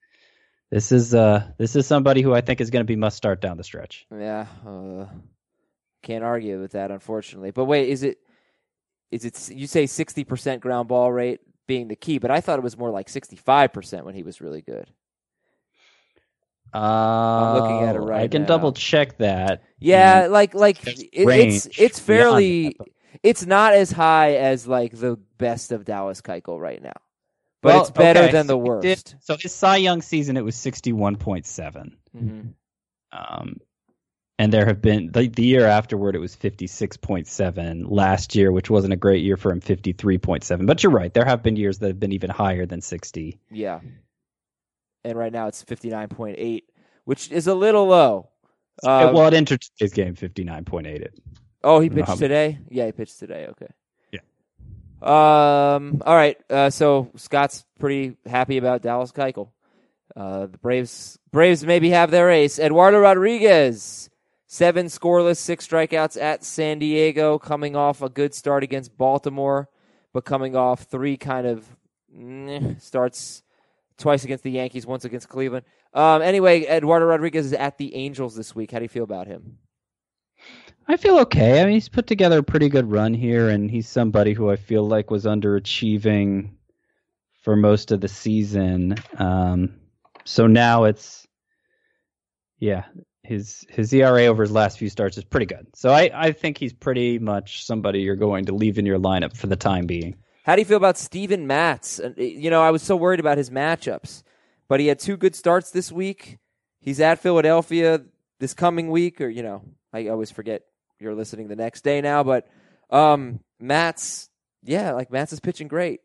is somebody who I think is going to be must start down the stretch. Yeah, can't argue with that, unfortunately. But wait, is it? You say 60% ground ball rate being the key, but I thought it was more like 65% when he was really good. I'm looking at it right now. I can double check that. Yeah, it's fairly. It's not as high as like the best of Dallas Keuchel right now, but it's better than the worst. So his Cy Young season, it was 61.7. Mm-hmm. And there have been the year afterward, it was 56.7. Last year, which wasn't a great year for him, 53.7. But you're right, there have been years that have been even higher than 60. Yeah, and right now it's 59.8, which is a little low. It entered today's game 59.8. Oh, he pitched today? Yeah, he pitched today. Okay. Yeah. All right. So Scott's pretty happy about Dallas Keuchel. The Braves maybe have their ace. Eduardo Rodriguez, 7 scoreless, 6 strikeouts at San Diego, coming off a good start against Baltimore, but coming off 3 kind of starts, twice against the Yankees, once against Cleveland. Anyway, Eduardo Rodriguez is at the Angels this week. How do you feel about him? I feel okay. I mean, he's put together a pretty good run here, and he's somebody who I feel like was underachieving for most of the season. So now his ERA over his last few starts is pretty good. So I think he's pretty much somebody you're going to leave in your lineup for the time being. How do you feel about Steven Matz? I was so worried about his matchups, but he had 2 good starts this week. He's at Philadelphia this coming week, I always forget you're listening the next day now, but Matz is pitching great.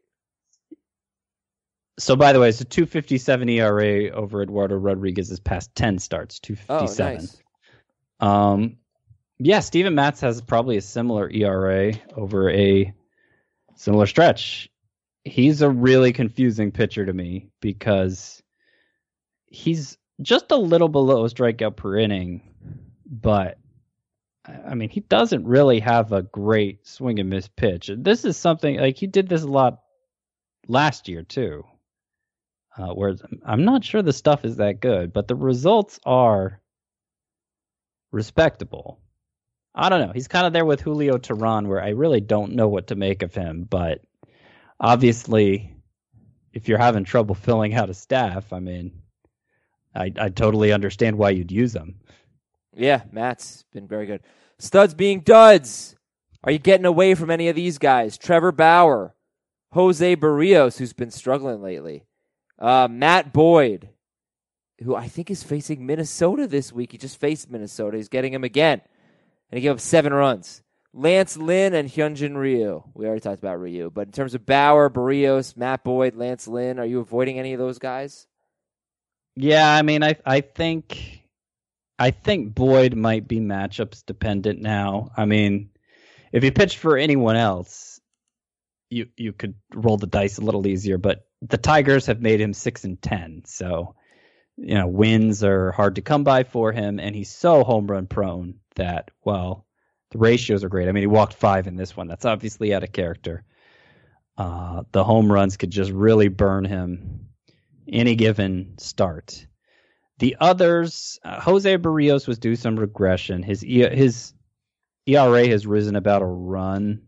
So, by the way, it's a 2.57 ERA over Eduardo Rodriguez's past 10 starts, 2.57. Oh, nice. Steven Matz has probably a similar ERA over a similar stretch. He's a really confusing pitcher to me because he's just a little below a strikeout per inning, but I mean, he doesn't really have a great swing and miss pitch. This is something like he did this a lot last year too, where I'm not sure the stuff is that good, but the results are respectable. I don't know. He's kind of there with Julio Teheran, where I really don't know what to make of him, but obviously, if you're having trouble filling out a staff, I mean, I totally understand why you'd use him. Yeah, Matt's been very good. Studs being duds. Are you getting away from any of these guys? Trevor Bauer, Jose Barrios, who's been struggling lately, Matt Boyd, who I think is facing Minnesota this week. He just faced Minnesota. He's getting him again. And he gave up 7 runs. Lance Lynn and Hyunjin Ryu. We already talked about Ryu. But in terms of Bauer, Barrios, Matt Boyd, Lance Lynn, are you avoiding any of those guys? Yeah, I mean, I think Boyd might be matchups dependent now. I mean, if he pitched for anyone else, you could roll the dice a little easier. But the Tigers have made him 6-10, so wins are hard to come by for him, and he's so home run prone that the ratios are great. I mean, he walked 5 in this one. That's obviously out of character. The home runs could just really burn him any given start. The others, Jose Barrios was due some regression. His ERA has risen about a run.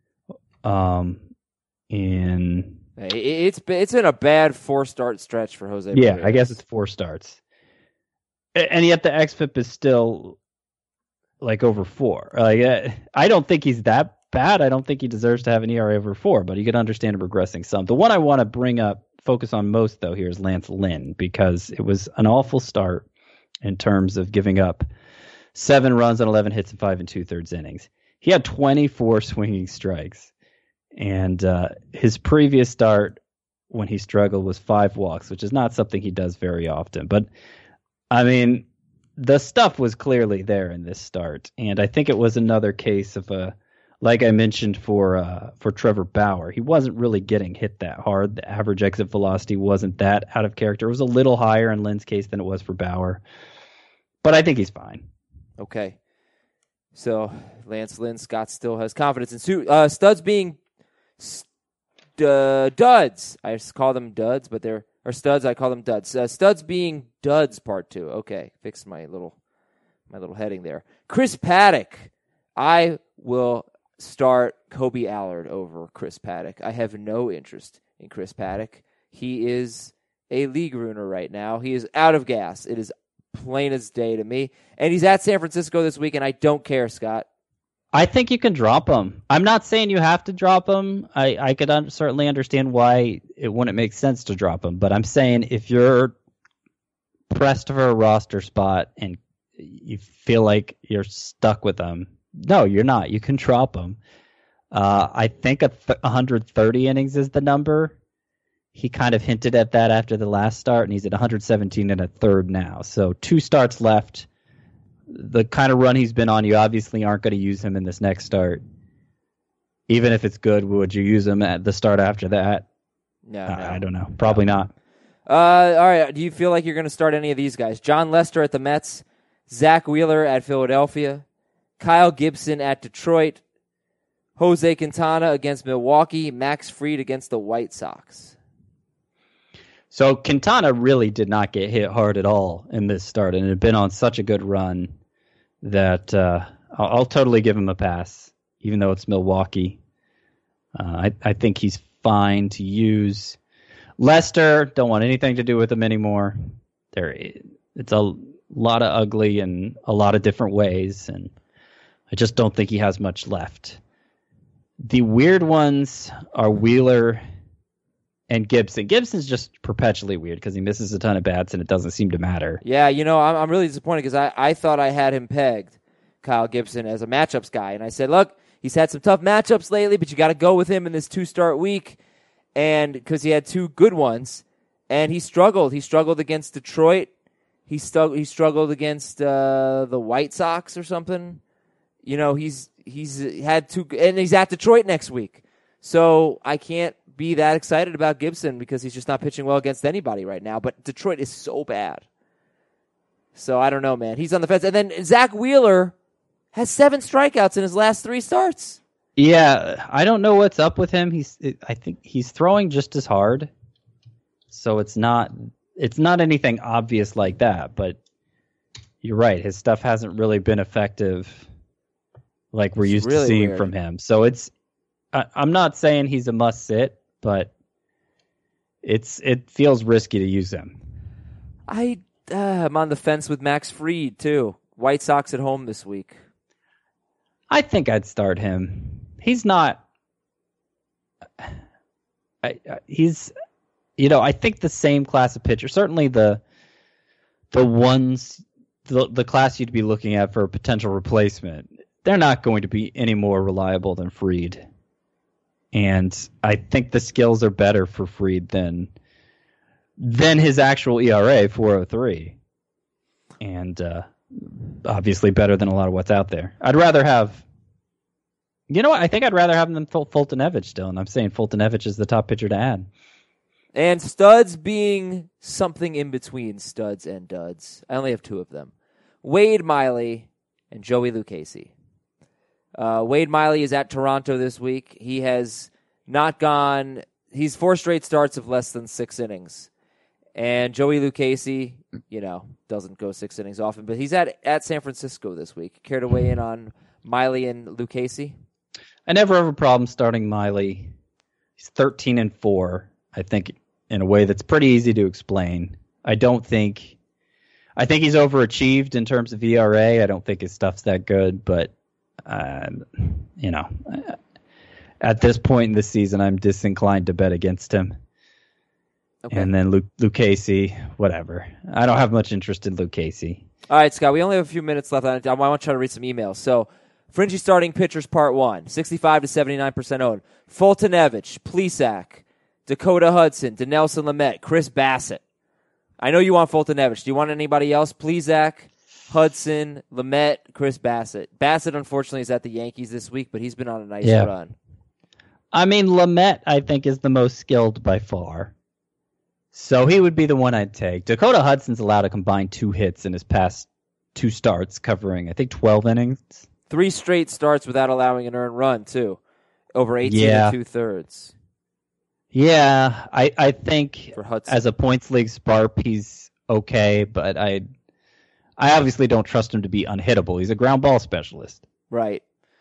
It's been a bad 4-start stretch for Jose Barrios. Yeah, I guess it's 4 starts. And yet the xFIP is still like over 4. I don't think he's that bad. I don't think he deserves to have an ERA over 4, but you can understand him regressing some. The one I want to focus on most, though, here is Lance Lynn, because it was an awful start in terms of giving up 7 runs on 11 hits in 5 2/3 innings. He had 24 swinging strikes, and his previous start when he struggled was 5 walks, which is not something he does very often. But, I mean, the stuff was clearly there in this start. And I think it was another case of like I mentioned for Trevor Bauer, he wasn't really getting hit that hard. The average exit velocity wasn't that out of character. It was a little higher in Lynn's case than it was for Bauer. But I think he's fine. Okay. So Lance Lynn, Scott still has confidence in studs being duds. I just call them duds, but they're studs. I call them duds. Studs being duds, part 2. Okay, fixed my little heading there. Chris Paddock. I will start Kobe Allard over Chris Paddock. I have no interest in Chris Paddock. He is a league ruiner right now. He is out of gas. It is plain as day to me. And he's at San Francisco this week, and I don't care, Scott. I think you can drop him. I'm not saying you have to drop him. I could certainly understand why it wouldn't make sense to drop him. But I'm saying if you're pressed for a roster spot and you feel like you're stuck with him, no, you're not. You can drop him. I think 130 innings is the number. He kind of hinted at that after the last start, and he's at 117 and a third now. So 2 starts left. The kind of run he's been on, you obviously aren't going to use him in this next start. Even if it's good, would you use him at the start after that? No. I don't know. Probably not. All right. Do you feel like you're going to start any of these guys? John Lester at the Mets, Zach Wheeler at Philadelphia, Kyle Gibson at Detroit, Jose Quintana against Milwaukee, Max Fried against the White Sox. So Quintana really did not get hit hard at all in this start, and it had been on such a good run that I'll totally give him a pass, even though it's Milwaukee. I think he's fine to use. Lester, don't want anything to do with him anymore. It's a lot of ugly in a lot of different ways, and I just don't think he has much left. The weird ones are Wheeler and Gibson. Gibson's just perpetually weird because he misses a ton of bats and it doesn't seem to matter. Yeah, I'm really disappointed because I thought I had him pegged, Kyle Gibson, as a matchups guy. And I said, look, he's had some tough matchups lately, but you got to go with him in this 2-start week. And because he had 2 good ones, and he struggled. He struggled against Detroit. He struggled against the White Sox or something. He's had 2, and he's at Detroit next week. So I can't be that excited about Gibson because he's just not pitching well against anybody right now. But Detroit is so bad. So I don't know, man. He's on the fence. And then Zach Wheeler has 7 strikeouts in his last 3 starts. Yeah, I don't know what's up with him. I think he's throwing just as hard. So it's not anything obvious like that, but you're right. His stuff hasn't really been effective like we're used to seeing from him. So I'm not saying he's a must sit, but it feels risky to use him. I'm on the fence with Max Fried too. White Sox at home this week. I think I'd start him. He's not. He's, I think the same class of pitcher. Certainly the class you'd be looking at for a potential replacement. They're not going to be any more reliable than Fried. And I think the skills are better for Fried than his actual ERA, 4.03. And obviously better than a lot of what's out there. I'd rather have... I think I'd rather have him than Foltynewicz still, and I'm saying Foltynewicz is the top pitcher to add. And studs being something in between studs and duds. I only have 2 of them. Wade Miley and Joey Lucchesi. Wade Miley is at Toronto this week. He has not gone... He's 4 straight starts of less than 6 innings. And Joey Lucchesi, doesn't go 6 innings often, but he's at San Francisco this week. Care to weigh in on Miley and Lucchesi? I never have a problem starting Miley. He's 13-4, I think, in a way that's pretty easy to explain. I think he's overachieved in terms of ERA. I don't think his stuff's that good, but at this point in the season, I'm disinclined to bet against him. Okay. And then Lucchesi, whatever. I don't have much interest in Lucchesi. All right, Scott, we only have a few minutes left. I want to try to read some emails. So, Fringy starting pitchers, part 1, 65 to 79% owned. Foltynewicz, Plesac, Dakota Hudson, Dinelson Lamet, Chris Bassett. I know you want Foltynewicz. Do you want anybody else? Please, Zach. Hudson, Lamet, Chris Bassett. Bassett, unfortunately, is at the Yankees this week, but he's been on a nice run. I mean, Lamet, I think, is the most skilled by far. So he would be the one I'd take. Dakota Hudson's allowed to combine 2 hits in his past 2 starts, covering, I think, 12 innings. 3 straight starts without allowing an earned run, too. Over 18 and 2/3. Yeah, I think For Hudson. as a points league sparp, he's okay, but I obviously don't trust him to be unhittable. He's a ground ball specialist. Right.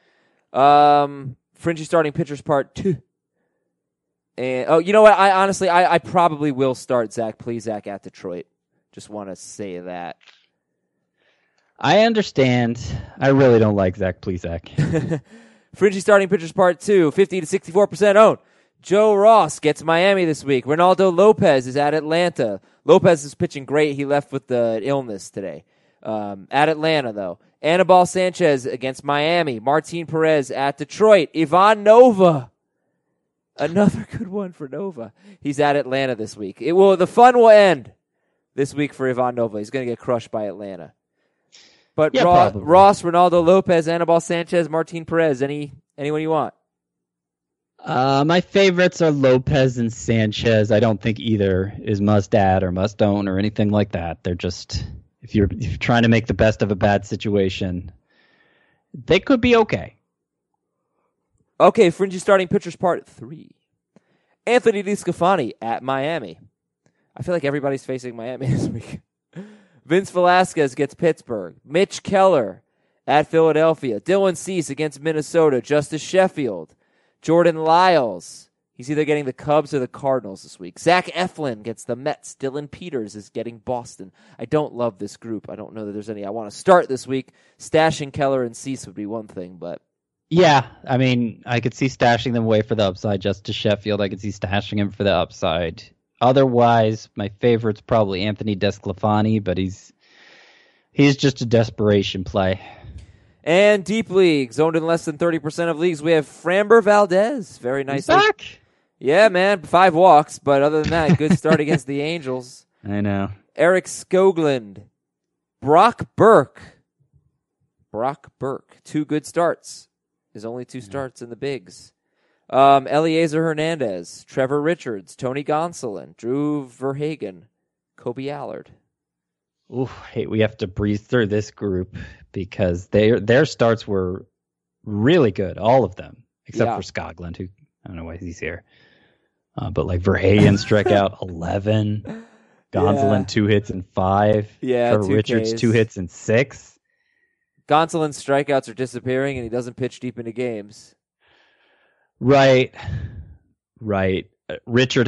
Fringy starting pitchers part 2. And you know what? I honestly probably will start Zach Plesac at Detroit. Just want to say that. I understand. I really don't like Zach Plesac. Fringy starting pitchers part 2, 50 to 64% owned. Joe Ross gets Miami this week. Ronaldo Lopez is at Atlanta. Lopez is pitching great. He left with the illness today. At Atlanta, though. Anibal Sanchez against Miami. Martin Perez at Detroit. Ivan Nova. Another good one for Nova. He's at Atlanta this week. The fun will end this week for Ivan Nova. He's going to get crushed by Atlanta. But Ross, Ronaldo Lopez, Anibal Sanchez, Martin Perez. Anyone you want? My favorites are Lopez and Sanchez. I don't think either is must add or must own or anything like that. They're just, if you're trying to make the best of a bad situation, they could be okay. Okay, Fringy starting pitchers part 3. Anthony DeSclafani at Miami. I feel like everybody's facing Miami this week. Vince Velasquez gets Pittsburgh. Mitch Keller at Philadelphia. Dylan Cease against Minnesota. Justice Sheffield. Jordan Lyles. He's either getting the Cubs or the Cardinals this week. Zach Eflin gets the Mets. Dylan Peters is getting Boston. I don't love this group. I don't know that there's any I want to start this week. Stashing Keller and Cease would be one thing, but... Yeah, I mean, I could see stashing them away for the upside. Justice Sheffield, I could see stashing him for the upside. Otherwise, my favorite's probably Anthony DeSclafani, but he's just a desperation play. And deep leagues, owned in less than 30% of leagues, we have Framber Valdez. Very nice. Back. Yeah, man, 5 walks, but other than that, good start against the Angels. I know. Eric Skoglund. Brock Burke. 2 good starts. There's only 2 starts in the bigs. Eliezer Hernandez, Trevor Richards, Tony Gonsolin, Drew Verhagen, Kobe Allard. Ooh, hey, we have to breeze through this group because their starts were really good, all of them, except for Skoglund, who I don't know why he's here. But like Verhagen struck out 11, Gonsolin 2 hits and 5, Trevor Richards Ks. 2 hits and 6. Gonsolin's strikeouts are disappearing, and he doesn't pitch deep into games. Right. Trevor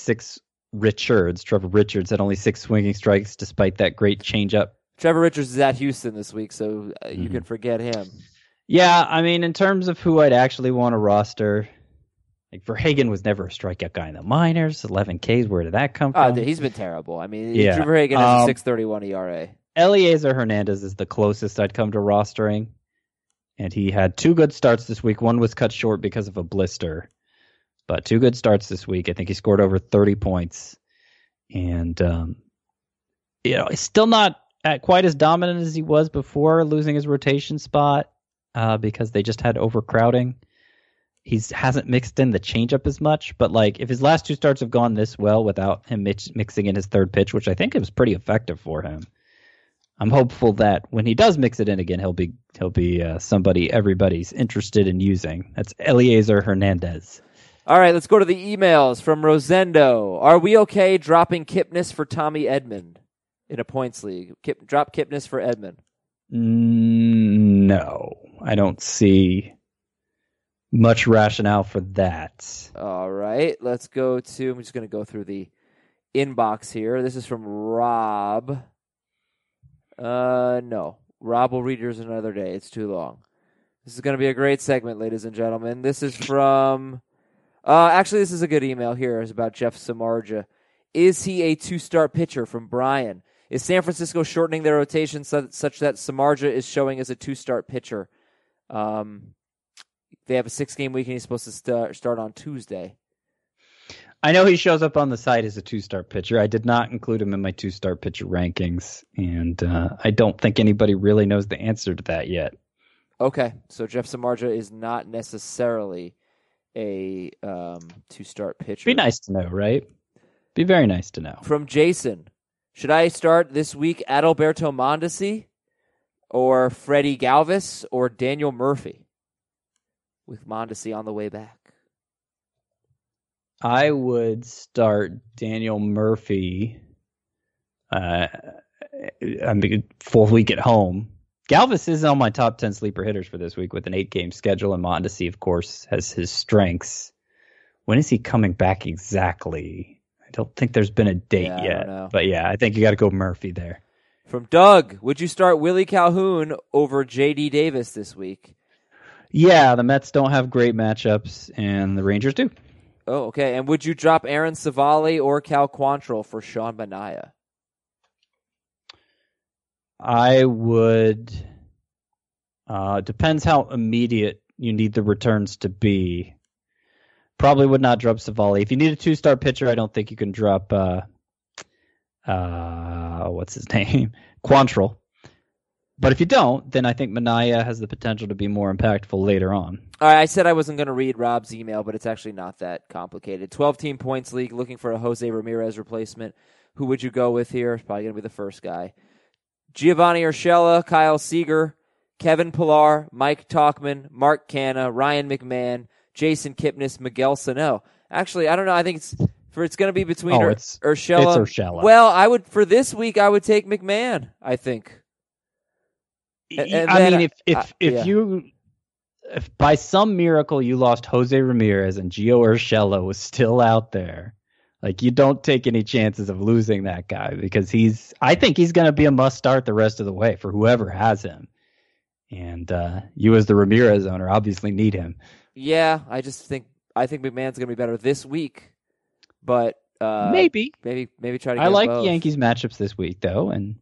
Richards had only 6 swinging strikes despite that great changeup. Trevor Richards is at Houston this week, so you can forget him. Yeah, I mean, in terms of who I'd actually want to roster, like Verhagen was never a strikeout guy in the minors. 11 Ks, where did that come from? He's been terrible. I mean, Drew Verhagen has a 6.31 ERA. Eliezer Hernandez is the closest I'd come to rostering, and he had 2 good starts this week. One was cut short because of a blister, but 2 good starts this week. I think he scored over 30 points, and he's still not quite as dominant as he was before losing his rotation spot because they just had overcrowding. He hasn't mixed in the changeup as much, but like if his last 2 starts have gone this well without him mixing in his third pitch, which I think it was pretty effective for him, I'm hopeful that when he does mix it in again, he'll be somebody everybody's interested in using. That's Eliezer Hernandez. All right, let's go to the emails from Rosendo. Are we okay dropping Kipnis for Tommy Edman in a points league? Drop Kipnis for Edman. No, I don't see much rationale for that. All right, let's go to, I'm just going to go through the inbox here. This is from Rob. No. Rob will read yours another day. It's too long. This is going to be a great segment, ladies and gentlemen. This is from... actually, this is a good email here. It's about Jeff Samardzija. Is he a 2-start pitcher from Brian? Is San Francisco shortening their rotation such that Samardzija is showing as a 2-start pitcher? They have a 6-game week, and he's supposed to start on Tuesday. I know he shows up on the site as a 2-star pitcher. I did not include him in my 2-star pitcher rankings, and I don't think anybody really knows the answer to that yet. Okay, so Jeff Samardzija is not necessarily a 2-star pitcher. Be nice to know, right? Be very nice to know. From Jason, should I start this week Adalberto Mondesi or Freddie Galvis or Daniel Murphy with Mondesi on the way back? I would start Daniel Murphy. Full week at home. Galvis is on my top 10 sleeper hitters for this week with an 8-game schedule, and Mondesi, of course, has his strengths. When is he coming back exactly? I don't think there's been a date yet. But yeah, I think you got to go Murphy there. From Doug, would you start Willie Calhoun over J.D. Davis this week? Yeah, the Mets don't have great matchups, and the Rangers do. Oh, okay. And would you drop Aaron Savali or Cal Quantrill for Sean Manaea? I would. Depends how immediate you need the returns to be. Probably would not drop Savali. If you need a 2-star pitcher, I don't think you can drop. What's his name? Quantrill. But if you don't, then I think Manaea has the potential to be more impactful later on. All right, I said I wasn't going to read Rob's email, but it's actually not that complicated. 12-team points league, looking for a Jose Ramirez replacement. Who would you go with here? It's probably going to be the first guy. Giovanni Urshela, Kyle Seager, Kevin Pillar, Mike Talkman, Mark Canha, Ryan McMahon, Jason Kipnis, Miguel Sano. Actually, I don't know. I think it's going to be between Urshela. It's Urshela. Well, for this week, I would take McMahon, I think. If by some miracle you lost Jose Ramirez and Gio Urshela was still out there, like, you don't take any chances of losing that guy, because I think he's going to be a must start the rest of the way for whoever has him. And you as the Ramirez owner obviously need him. Yeah, I think McMahon's going to be better this week, but maybe try to get I like both. the Yankees matchups this week though, and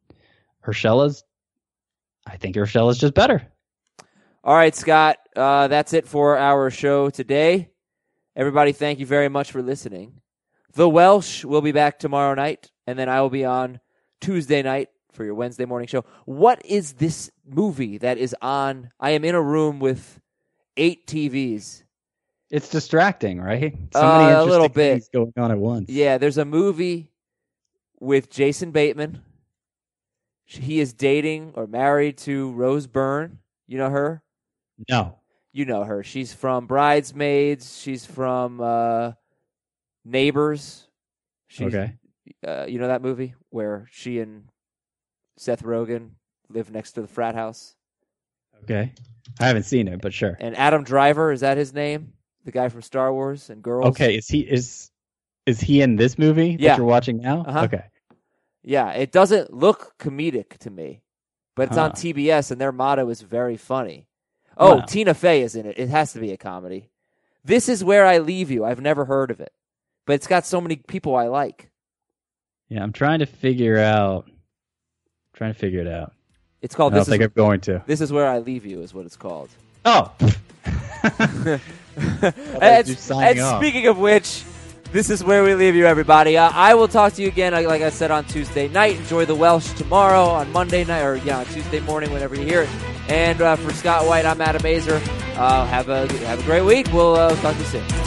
I think Urshela's just better. All right, Scott, that's it for our show today. Everybody, thank you very much for listening. The Welsh will be back tomorrow night, and then I will be on Tuesday night for your Wednesday morning show. What is this movie that is on? I am in a room with 8 TVs. It's distracting, right? So many interesting a little bit things going on at once. Yeah, there's a movie with Jason Bateman. He is dating or married to Rose Byrne. You know her? No. You know her. She's from Bridesmaids. She's from Neighbors. Okay. You know that movie where she and Seth Rogen live next to the frat house? Okay. I haven't seen it, but sure. And Adam Driver, is that his name? The guy from Star Wars and Girls? Okay, is he in this movie that you're watching now? Uh-huh. Okay. Yeah, it doesn't look comedic to me, but it's on TBS, and their motto is very funny. Oh, Wow. Tina Fey is in it. It has to be a comedy. This Is Where I Leave You. I've never heard of it, but it's got so many people I like. Yeah, I'm trying to figure it out. It's called I don't think I'm going to. This Is Where I Leave You is what it's called. Oh. And speaking of which, this is where we leave you, everybody. I will talk to you again, like I said, on Tuesday night. Enjoy the Welsh tomorrow, on Monday night, or on Tuesday morning, whenever you hear it. And for Scott White, I'm Adam Azer. Have a great week. We'll talk to you soon.